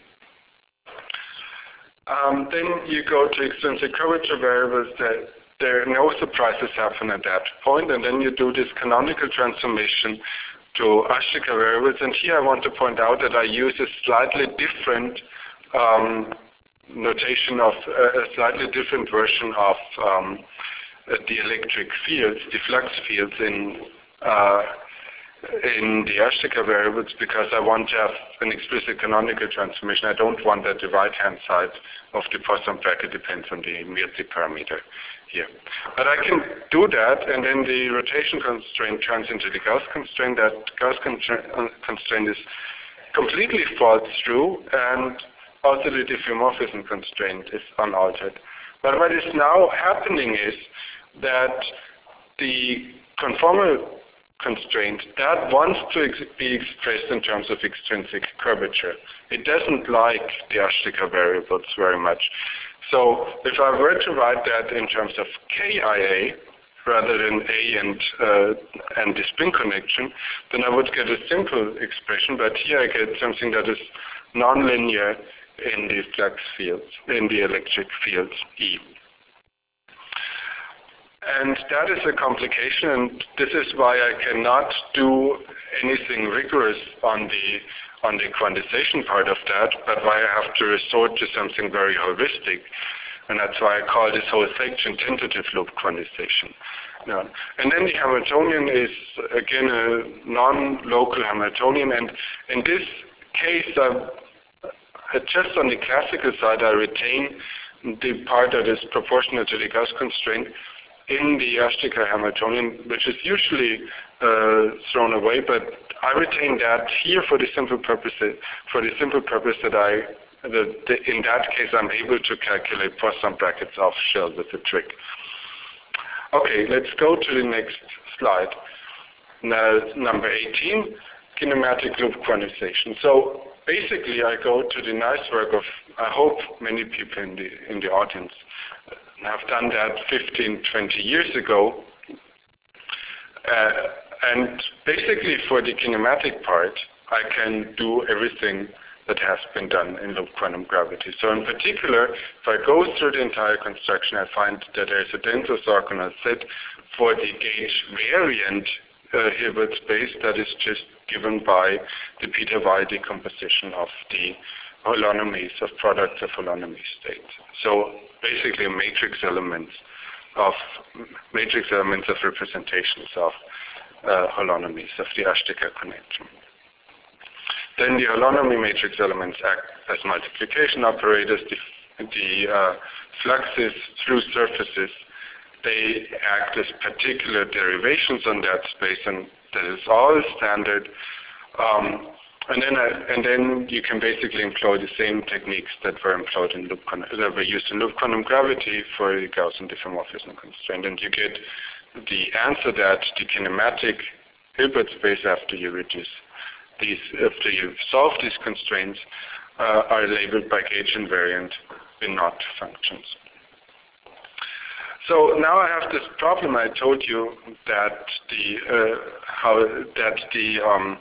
Um, then you go to extrinsic curvature variables. That there no surprises happen at that point, and then you do this canonical transformation to Ashtika variables. And here I want to point out that I use a slightly different um, notation of uh, a slightly different version of um, the electric fields, the flux fields in uh, in the Ashtika variables, because I want to have an explicit canonical transformation. I don't want that the right-hand side of the Poisson bracket depends on the Mirzi parameter here. But I can do that, and then the rotation constraint turns into the Gauss constraint. That Gauss constraint is completely falls through, and also the diffeomorphism constraint is unaltered. But what is now happening is that the conformal constraint that wants to ex be expressed in terms of extrinsic curvature. It doesn't like the Ashtika variables very much. So if I were to write that in terms of K I A rather than A and uh, and the spin connection, then I would get a simple expression. But here I get something that is nonlinear in the flux fields, in the electric fields E. And that is a complication, and this is why I cannot do anything rigorous on the on the quantization part of that, but why I have to resort to something very heuristic, and that's why I call this whole section tentative loop quantization. Yeah. And then the Hamiltonian is again a non-local Hamiltonian, and in this case, I, just on the classical side, I retain the part that is proportional to the Gauss constraint in the Ashtika Hamiltonian, which is usually uh, thrown away, but I retain that here for the simple purpose that, for the simple purpose that I, that the, in that case, I'm able to calculate Poisson brackets off shell with a trick. Okay, let's go to the next slide. Now, number eighteen, kinematic loop quantization. So basically, I go to the nice work of, I hope many people in the in the audience have done that fifteen, twenty years ago. Uh, and basically for the kinematic part, I can do everything that has been done in loop quantum gravity. So in particular, if I go through the entire construction, I find that there is a dense orthogonal set for the gauge variant uh, Hilbert space that is just given by the Peter-Weyl decomposition of the holonomies of products of holonomy states. So basically matrix elements of matrix elements of representations of uh, holonomies of the Ashtika connection. Then the holonomy matrix elements act as multiplication operators. The, the uh, fluxes through surfaces, they act as particular derivations on that space, and that is all standard. Um, And then, uh, and then you can basically employ the same techniques that were employed in loop that were used in loop quantum gravity for the Gaussian diffeomorphism constraint, and you get the answer that the kinematic Hilbert space after you reduce these, after you solve these constraints, uh, are labeled by gauge invariant Binot functions. So now I have this problem. I told you that the uh, how that the um,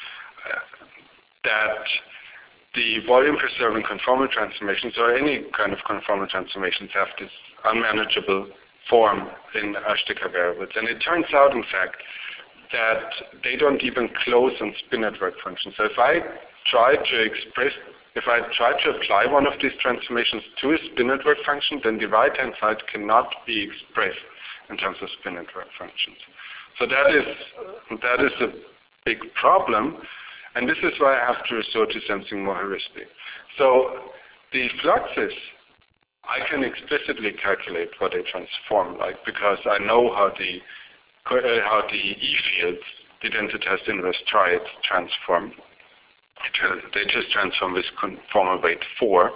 that the volume-preserving conformal transformations, or any kind of conformal transformations, have this unmanageable form in Ashtika variables. And it turns out, in fact, that they don't even close on spin network functions. So if I try to express, if I try to apply one of these transformations to a spin network function, then the right-hand side cannot be expressed in terms of spin network functions. So that is, that is a big problem. And this is why I have to resort to something more heuristic. So the fluxes, I can explicitly calculate what they transform like, because I know how the uh, how the E fields, the Identitas inverse triads, transform. They just transform with conformal weight four.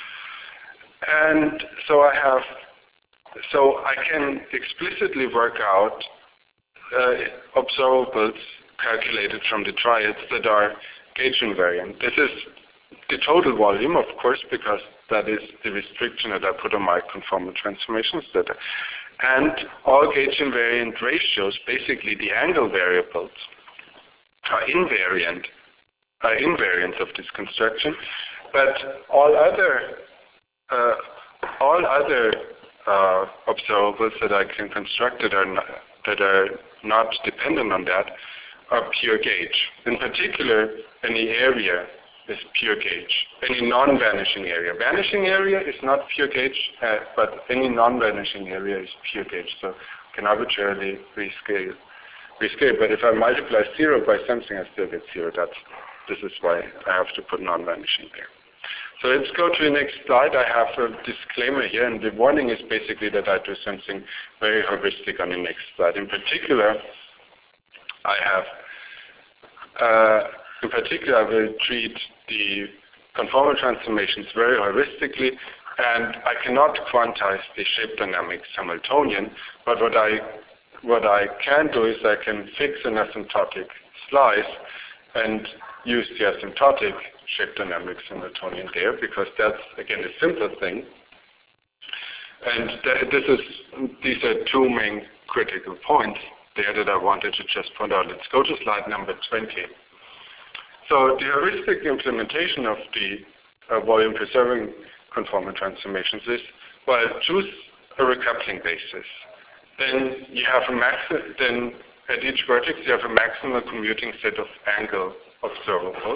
And so I have, so I can explicitly work out uh, observables calculated from the triads that are gauge invariant. This is the total volume, of course, because that is the restriction that I put on my conformal transformations, that And all gauge invariant ratios, basically the angle variables, are invariant, are invariants of this construction. But all other uh, all other uh, observables that I can construct that are not, that are not dependent on that are pure gauge. In particular, any area is pure gauge. Any non-vanishing area. Vanishing area is not pure gauge, uh, but any non-vanishing area is pure gauge. So I can arbitrarily rescale. rescale. But if I multiply zero by something, I still get zero. That's, this is why I have to put non-vanishing there. So let's go to the next slide. I have a disclaimer here, and the warning is basically that I do something very heuristic on the next slide. In particular, I have, uh, in particular, I will treat the conformal transformations very heuristically, and I cannot quantize the shape dynamics Hamiltonian, but what I, what I can do is I can fix an asymptotic slice and use the asymptotic shape dynamics Hamiltonian there, because that's, again, a simple thing. And th this is, these are two main critical points there that I wanted to just point out. Let's go to slide number twenty. So the heuristic implementation of the uh, volume-preserving conformal transformations is, well, choose a recoupling basis. Then you have a max. Then at each vertex you have a maximal commuting set of angle observables,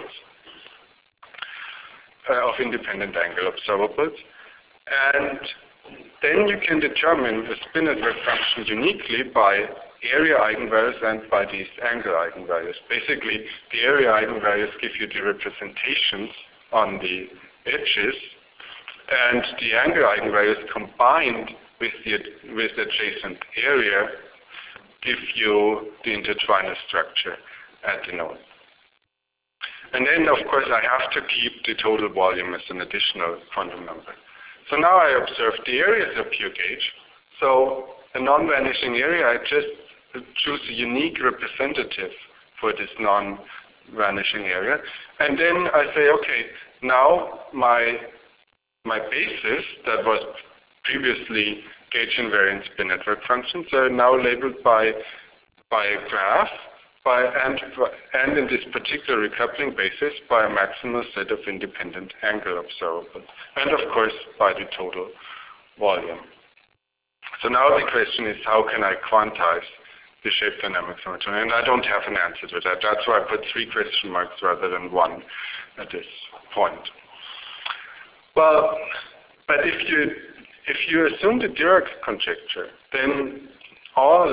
uh, of independent angle observables, and then you can determine the spin network function uniquely by area eigenvalues and by these angle eigenvalues. Basically, the area eigenvalues give you the representations on the edges, and the angle eigenvalues combined with the, with the adjacent area give you the intertwiner structure at the node. And then, of course, I have to keep the total volume as an additional quantum number. So now I observe the areas are pure gauge. So a non-vanishing area, I just choose a unique representative for this non-vanishing area. And then I say, okay, now my, my basis that was previously gauge invariant spin network functions are now labeled by, by a graph, by, and, and in this particular recoupling basis by a maximal set of independent angle observables. And of course by the total volume. So now the question is, how can I quantize the shape dynamics Hamiltonian? And I don't have an answer to that. That's why I put three question marks rather than one at this point. Well, but if you if you assume the Dirac conjecture, then all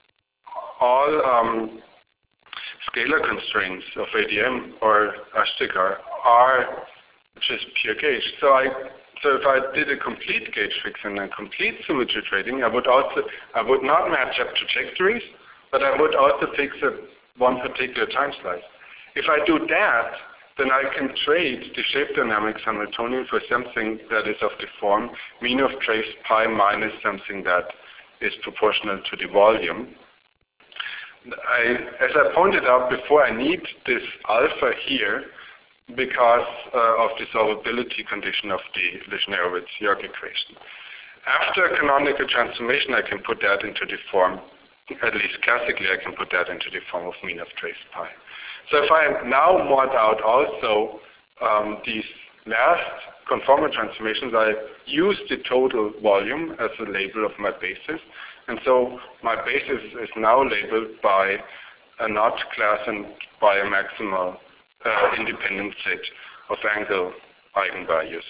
all um, scalar constraints of A D M or Ashtekar are just pure gauge. So I So if I did a complete gauge fix and a complete symmetry trading, I would also I would not match up trajectories, but I would also fix a one particular time slice. If I do that, then I can trade the shape dynamics Hamiltonian for something that is of the form mean of trace pi minus something that is proportional to the volume. I, as I pointed out before, I need this alpha here because uh, of the solvability condition of the Lishnerowitz-York equation. After a canonical transformation, I can put that into the form, at least classically, I can put that into the form of mean of trace pi. So if I now mod out also um, these last conformal transformations, I use the total volume as a label of my basis. And so my basis is now labeled by a knot class and by a maximal Uh, independent set of angle eigenvalues.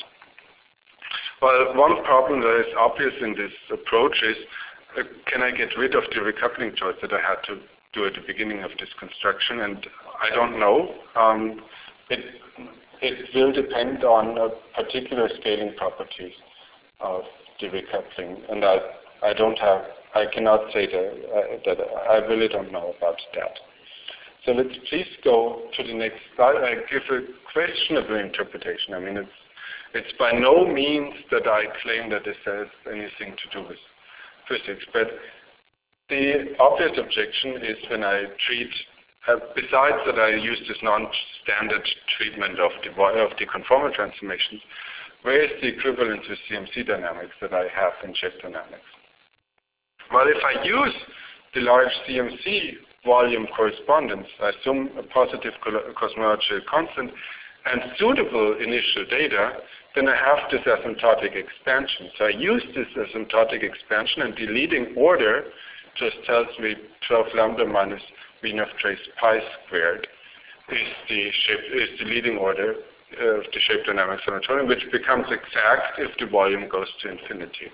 Well, one problem that is obvious in this approach is, uh, can I get rid of the recoupling choice that I had to do at the beginning of this construction? And I don't know. Um, it, it will depend on uh, particular scaling properties of the recoupling. And I, I don't have, I cannot say that, uh, that I really don't know about that. So let's please go to the next slide. I give a questionable interpretation. I mean, it's, it's by no means that I claim that this has anything to do with physics, but the obvious objection is when I treat, uh, besides that I use this non-standard treatment of the, of the conformal transformations, where is the equivalence with C M C dynamics that I have in shape dynamics? Well, if I use the large C M C volume correspondence, I assume a positive cosmological constant, and suitable initial data, then I have this asymptotic expansion. So I use this asymptotic expansion, and the leading order just tells me twelve lambda minus mean of trace pi squared is the shape is the leading order of the shape dynamics Hamiltonian, which becomes exact if the volume goes to infinity.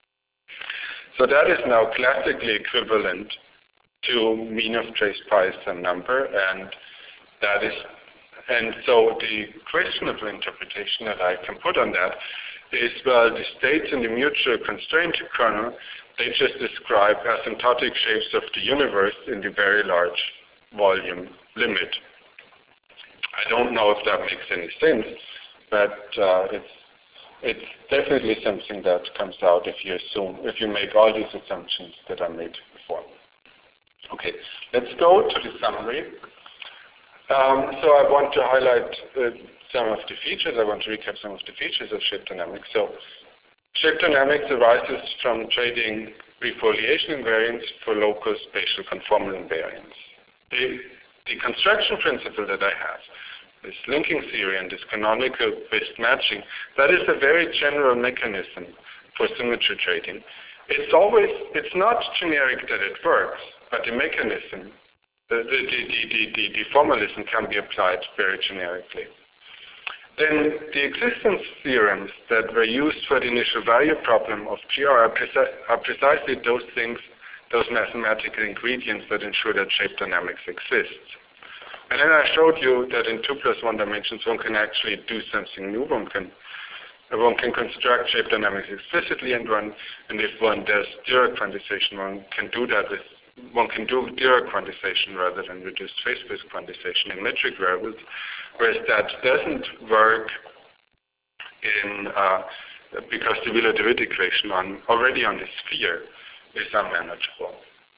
So that is now classically equivalent to mean of trace pi some number, and that is, and so the questionable interpretation that I can put on that is, well, the states in the mutual constraint kernel, they just describe asymptotic shapes of the universe in the very large volume limit. I don't know if that makes any sense, but uh, it's it's definitely something that comes out if you assume, if you make all these assumptions that I made before. Okay, let's go to the summary. Um, so I want to highlight uh, some of the features. I want to recap some of the features of shape dynamics. So shape dynamics arises from trading refoliation invariance for local spatial conformal invariance. The, the construction principle that I have, this linking theory and this canonical based matching, that is a very general mechanism for symmetry trading. It's always, it's not generic that it works, but the mechanism, the, the, the, the, the, the formalism can be applied very generically. Then the existence theorems that were used for the initial value problem of G R are, preci are precisely those things, those mathematical ingredients that ensure that shape dynamics exists. And then I showed you that in two plus one dimensions one can actually do something new. One can one can construct shape dynamics explicitly, and one and if one does Dirac quantization, one can do that with one can do Dirac quantization rather than reduced phase-space quantization in metric variables, whereas that doesn't work in uh, because the Wheeler-DeWitt equation on already on the sphere is unmanageable.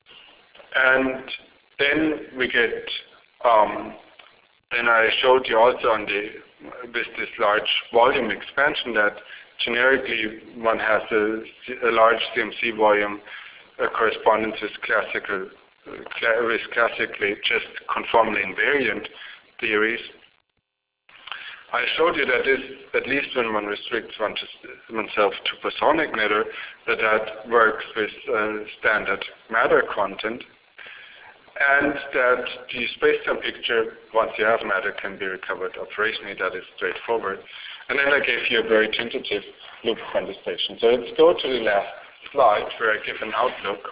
And then we get Um, then I showed you also on the with this large volume expansion that generically one has a, a large C M C volume uh, correspondence with classical uh, with classically just conformally invariant theories. I showed you that this, at least when one restricts one to, oneself to bosonic matter, that that works with uh, standard matter content. And that the space-time picture, once you have matter, can be recovered operationally. That is straightforward. And then I gave you a very tentative loop quantization. So let's go to the last slide where I give an outlook.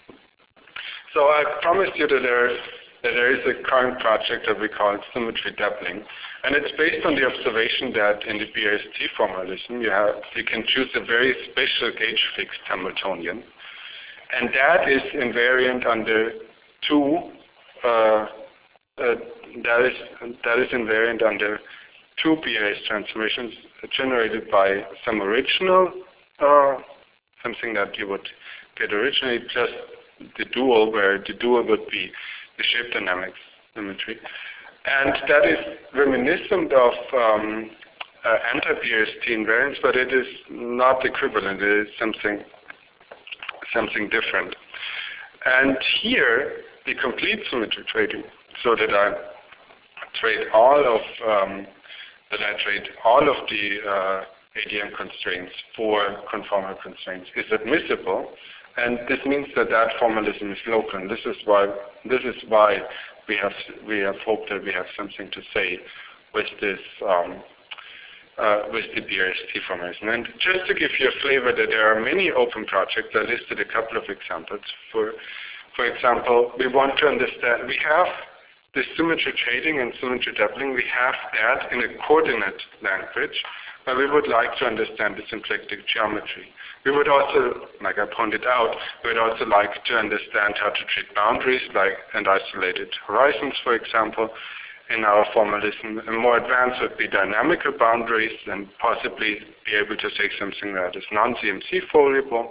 So I promised you that there, that there is a current project that we call symmetry doubling. And it's based on the observation that in the B R S T formalism, you, have, you can choose a very special gauge-fixed Hamiltonian. And that is invariant under two, uh, uh, that is that is invariant under two B R S transformations generated by some original, uh, something that you would get originally, plus the dual, where the dual would be the shape dynamics symmetry, and that is reminiscent of um, uh, anti-B R S T invariance, but it is not equivalent. It is something something different. And here, the complete symmetry trading, so that I trade all of um, that I trade all of the uh, A D M constraints for conformal constraints is admissible, and this means that that formalism is local. And this is why this is why we have we have hoped that we have something to say with this um, uh, with the B R S T formalism. And just to give you a flavor, that there are many open projects. I listed a couple of examples. For For example, we want to understand, we have this symmetry trading and symmetry doubling, we have that in a coordinate language, but we would like to understand the symplectic geometry. We would also, like I pointed out, we would also like to understand how to treat boundaries like and isolated horizons, for example, in our formalism. And more advanced would be dynamical boundaries and possibly be able to say something that is non-C M C foliable.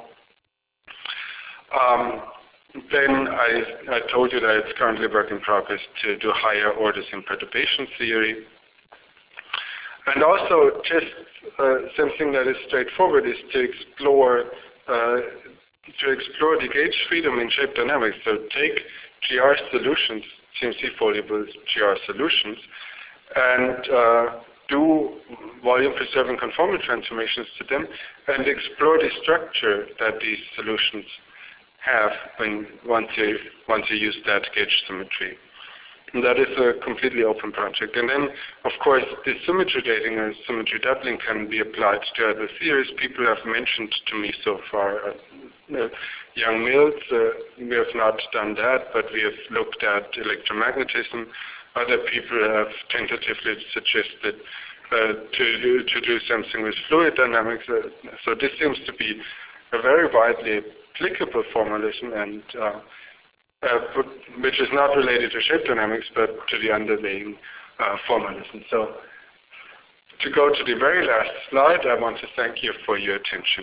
Um, Then I, I told you that it's currently work in progress to do higher orders in perturbation theory. And also just uh, something that is straightforward is to explore uh, to explore the gauge freedom in shape dynamics. So take G R solutions, C M C-foldable G R solutions, and uh, do volume-preserving conformal transformations to them, and explore the structure that these solutions have when once you once you use that gauge symmetry. And that is a completely open project. And then, of course, the symmetry dating or symmetry doubling can be applied to other theories. People have mentioned to me so far, uh, uh, Young Mills, uh, we have not done that, but we have looked at electromagnetism. Other people have tentatively suggested uh, to, do, to do something with fluid dynamics. Uh, so this seems to be a very widely applicable formalism, and uh, Uh, which is not related to shape dynamics, but to the underlying uh, formalism. So, to go to the very last slide, I want to thank you for your attention.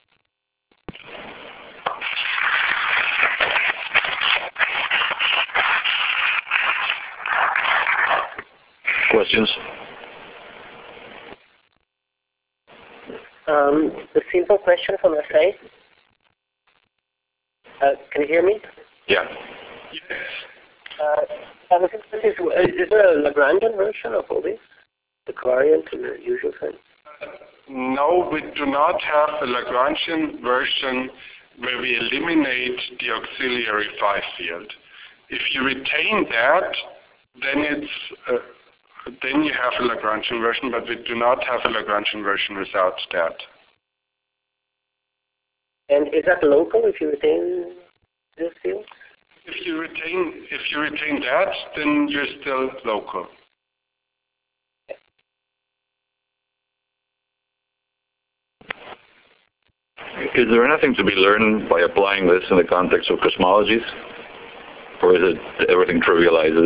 Questions? Um, a simple question from my side. Uh, can you hear me? Yeah. Yes. Uh, is, is there a Lagrangian version of all this? The covariant in the usual sense? No, we do not have a Lagrangian version where we eliminate the auxiliary phi field. If you retain that, then it's uh, then you have a Lagrangian version, but we do not have a Lagrangian version without that. And is that local if you retain this field? If you retain if you retain that, then you're still local. Is there anything to be learned by applying this in the context of cosmologies? Or is it everything trivializes?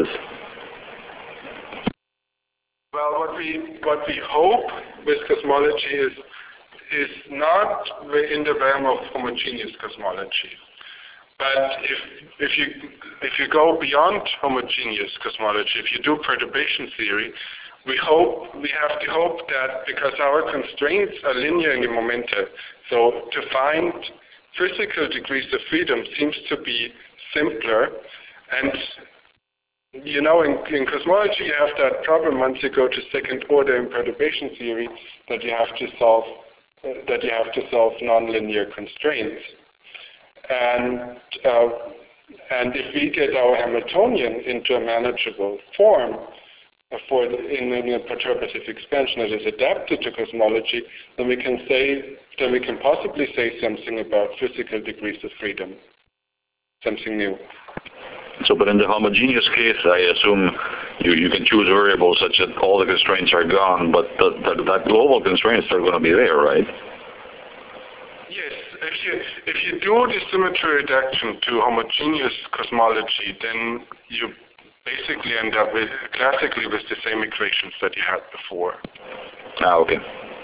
Well, what we what we hope with cosmology is is not in the realm of homogeneous cosmology. But if if you if you go beyond homogeneous cosmology, if you do perturbation theory, we hope we have the hope that because our constraints are linear in the momenta, so to find physical degrees of freedom seems to be simpler. And you know, in, in cosmology, you have that problem once you go to second order in perturbation theory that you have to solve uh, that you have to solve nonlinear constraints. And uh, and if we get our Hamiltonian into a manageable form for the, in, in a perturbative expansion that is adapted to cosmology, then we can say then we can possibly say something about physical degrees of freedom, something new. So, but in the homogeneous case, I assume you, you can choose variables such that all the constraints are gone, but the, the, that global constraint is still going to be there, right? Yes. If you if you do the symmetry reduction to homogeneous cosmology, then you basically end up with classically with the same equations that you had before. Ah, okay.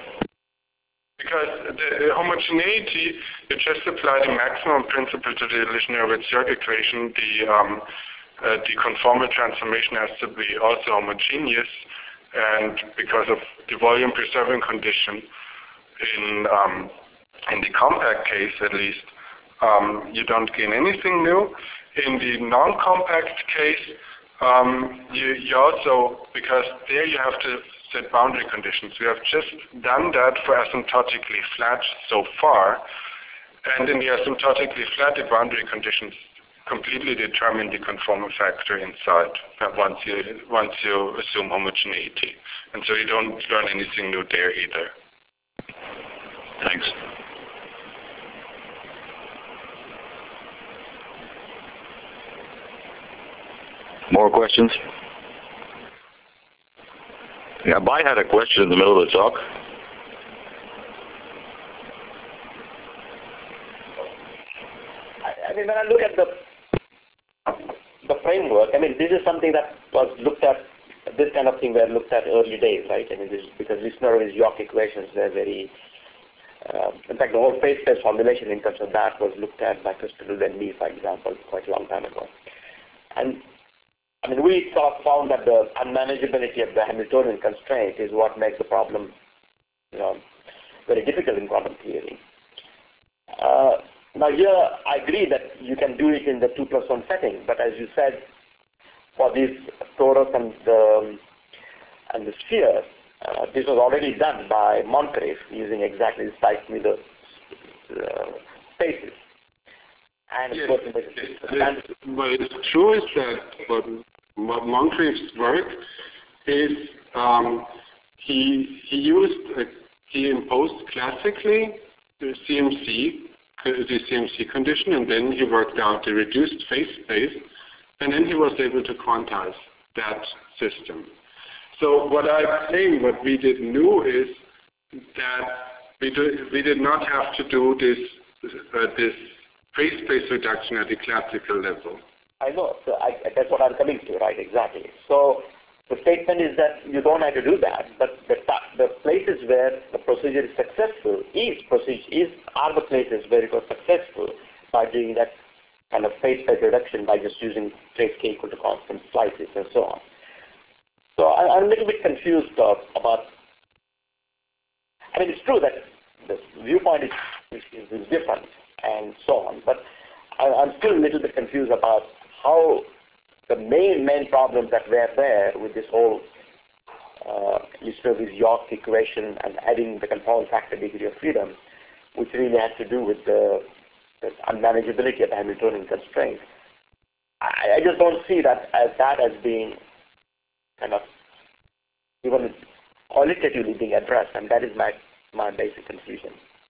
Because the, the homogeneity, you just apply the maximum principle to the Lishner-Ritz-York equation. The um, uh, the conformal transformation has to be also homogeneous, and because of the volume preserving condition in um, in the compact case, at least, um, you don't gain anything new. In the non-compact case, um, you, you also, because there you have to set boundary conditions. We have just done that for asymptotically flat so far, and in the asymptotically flat, the boundary conditions completely determine the conformal factor inside once you once you assume homogeneity, and so you don't learn anything new there either. Thanks. More questions? Yeah, Bai had a question in the middle of the talk. I, I mean, when I look at the the framework, I mean, this is something that was looked at, this kind of thing were looked at early days, right? I mean, this is because Lishner-Ritz-York equations were very, uh, in fact, the whole phase space formulation in terms of that was looked at by Crystal and Lee, for example, quite a long time ago. And I mean, we sort of found that the unmanageability of the Hamiltonian constraint is what makes the problem, you know, very difficult in quantum theory. Uh, now here I agree that you can do it in the two plus one setting, but as you said, for these torus and the, and the spheres, uh, this was already done by Moncrief using exactly this type with the uh, spaces. And yes, of course, yes, but it's true is that what, what Moncrief's work is, um, he he used a, he imposed classically the C M C the C M C condition, and then he worked out the reduced phase space, and then he was able to quantize that system. So what I'm saying, what we did new is that we do, we did not have to do this uh, this phase space reduction at the classical level. I know. So I, that's what I'm coming to, right? Exactly. So the statement is that you don't have to do that, but the, the places where the procedure is successful is procedure is are the places where it was successful by doing that kind of phase space reduction by just using trace k equal to constant slices and so on. So I, I'm a little bit confused uh, about. I mean, it's true that the viewpoint is, is, is different and so on, but I, I'm still a little bit confused about how the main main problems that were there with this whole uh, Listovitz-York equation and adding the compound factor degree of freedom, which really has to do with the, the unmanageability of the Hamiltonian constraint. I, I just don't see that as that as being kind of even qualitatively being addressed, and that is my my basic confusion.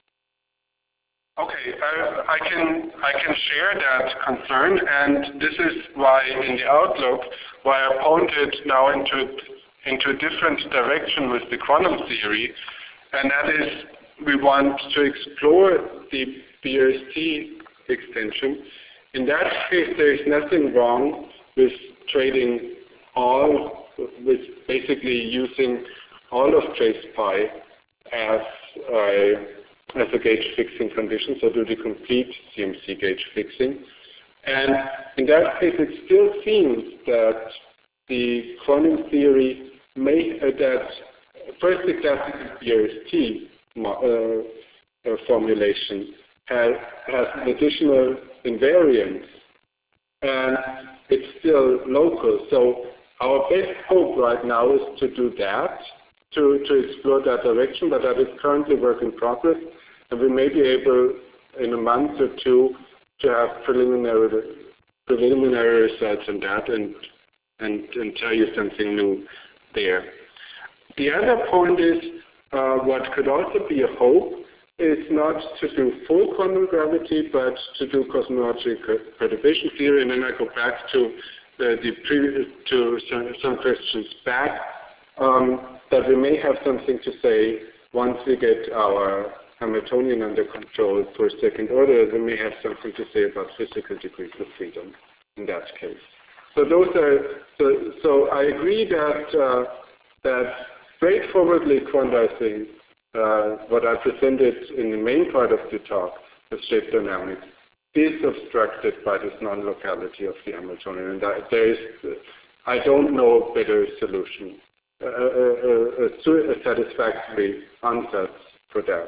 Okay, I, I can I can share that concern, and this is why in the Outlook, why I pointed now into into a different direction with the quantum theory, and that is we want to explore the B R S T extension. In that case, there is nothing wrong with trading all, with basically using all of trace pi as a as a gauge fixing condition, so do the complete C M C gauge fixing. And in that case, it still seems that the quantum theory may, uh, that first the classical B R S T uh, uh, formulation has, has an additional invariance, and it's still local. So our best hope right now is to do that, to, to explore that direction, but that is currently work in progress. And we may be able, in a month or two, to have preliminary preliminary results on that and, and, and tell you something new there. The other point is, uh, what could also be a hope is not to do full quantum gravity, but to do cosmological perturbation theory. And then I go back to the, the previous, to some, some questions back, um, that we may have something to say once we get our Hamiltonian under control for second order. We may have something to say about physical degrees of freedom in that case. So those are so. So I agree that uh, that straightforwardly quantizing uh, what I presented in the main part of the talk, the shape dynamics, is obstructed by this non-locality of the Hamiltonian, and that there is, I don't know a better solution, a, a, a, a satisfactory answer for that.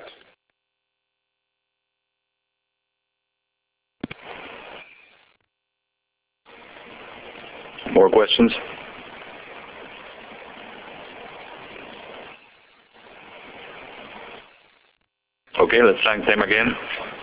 More questions? Okay, let's thank them again.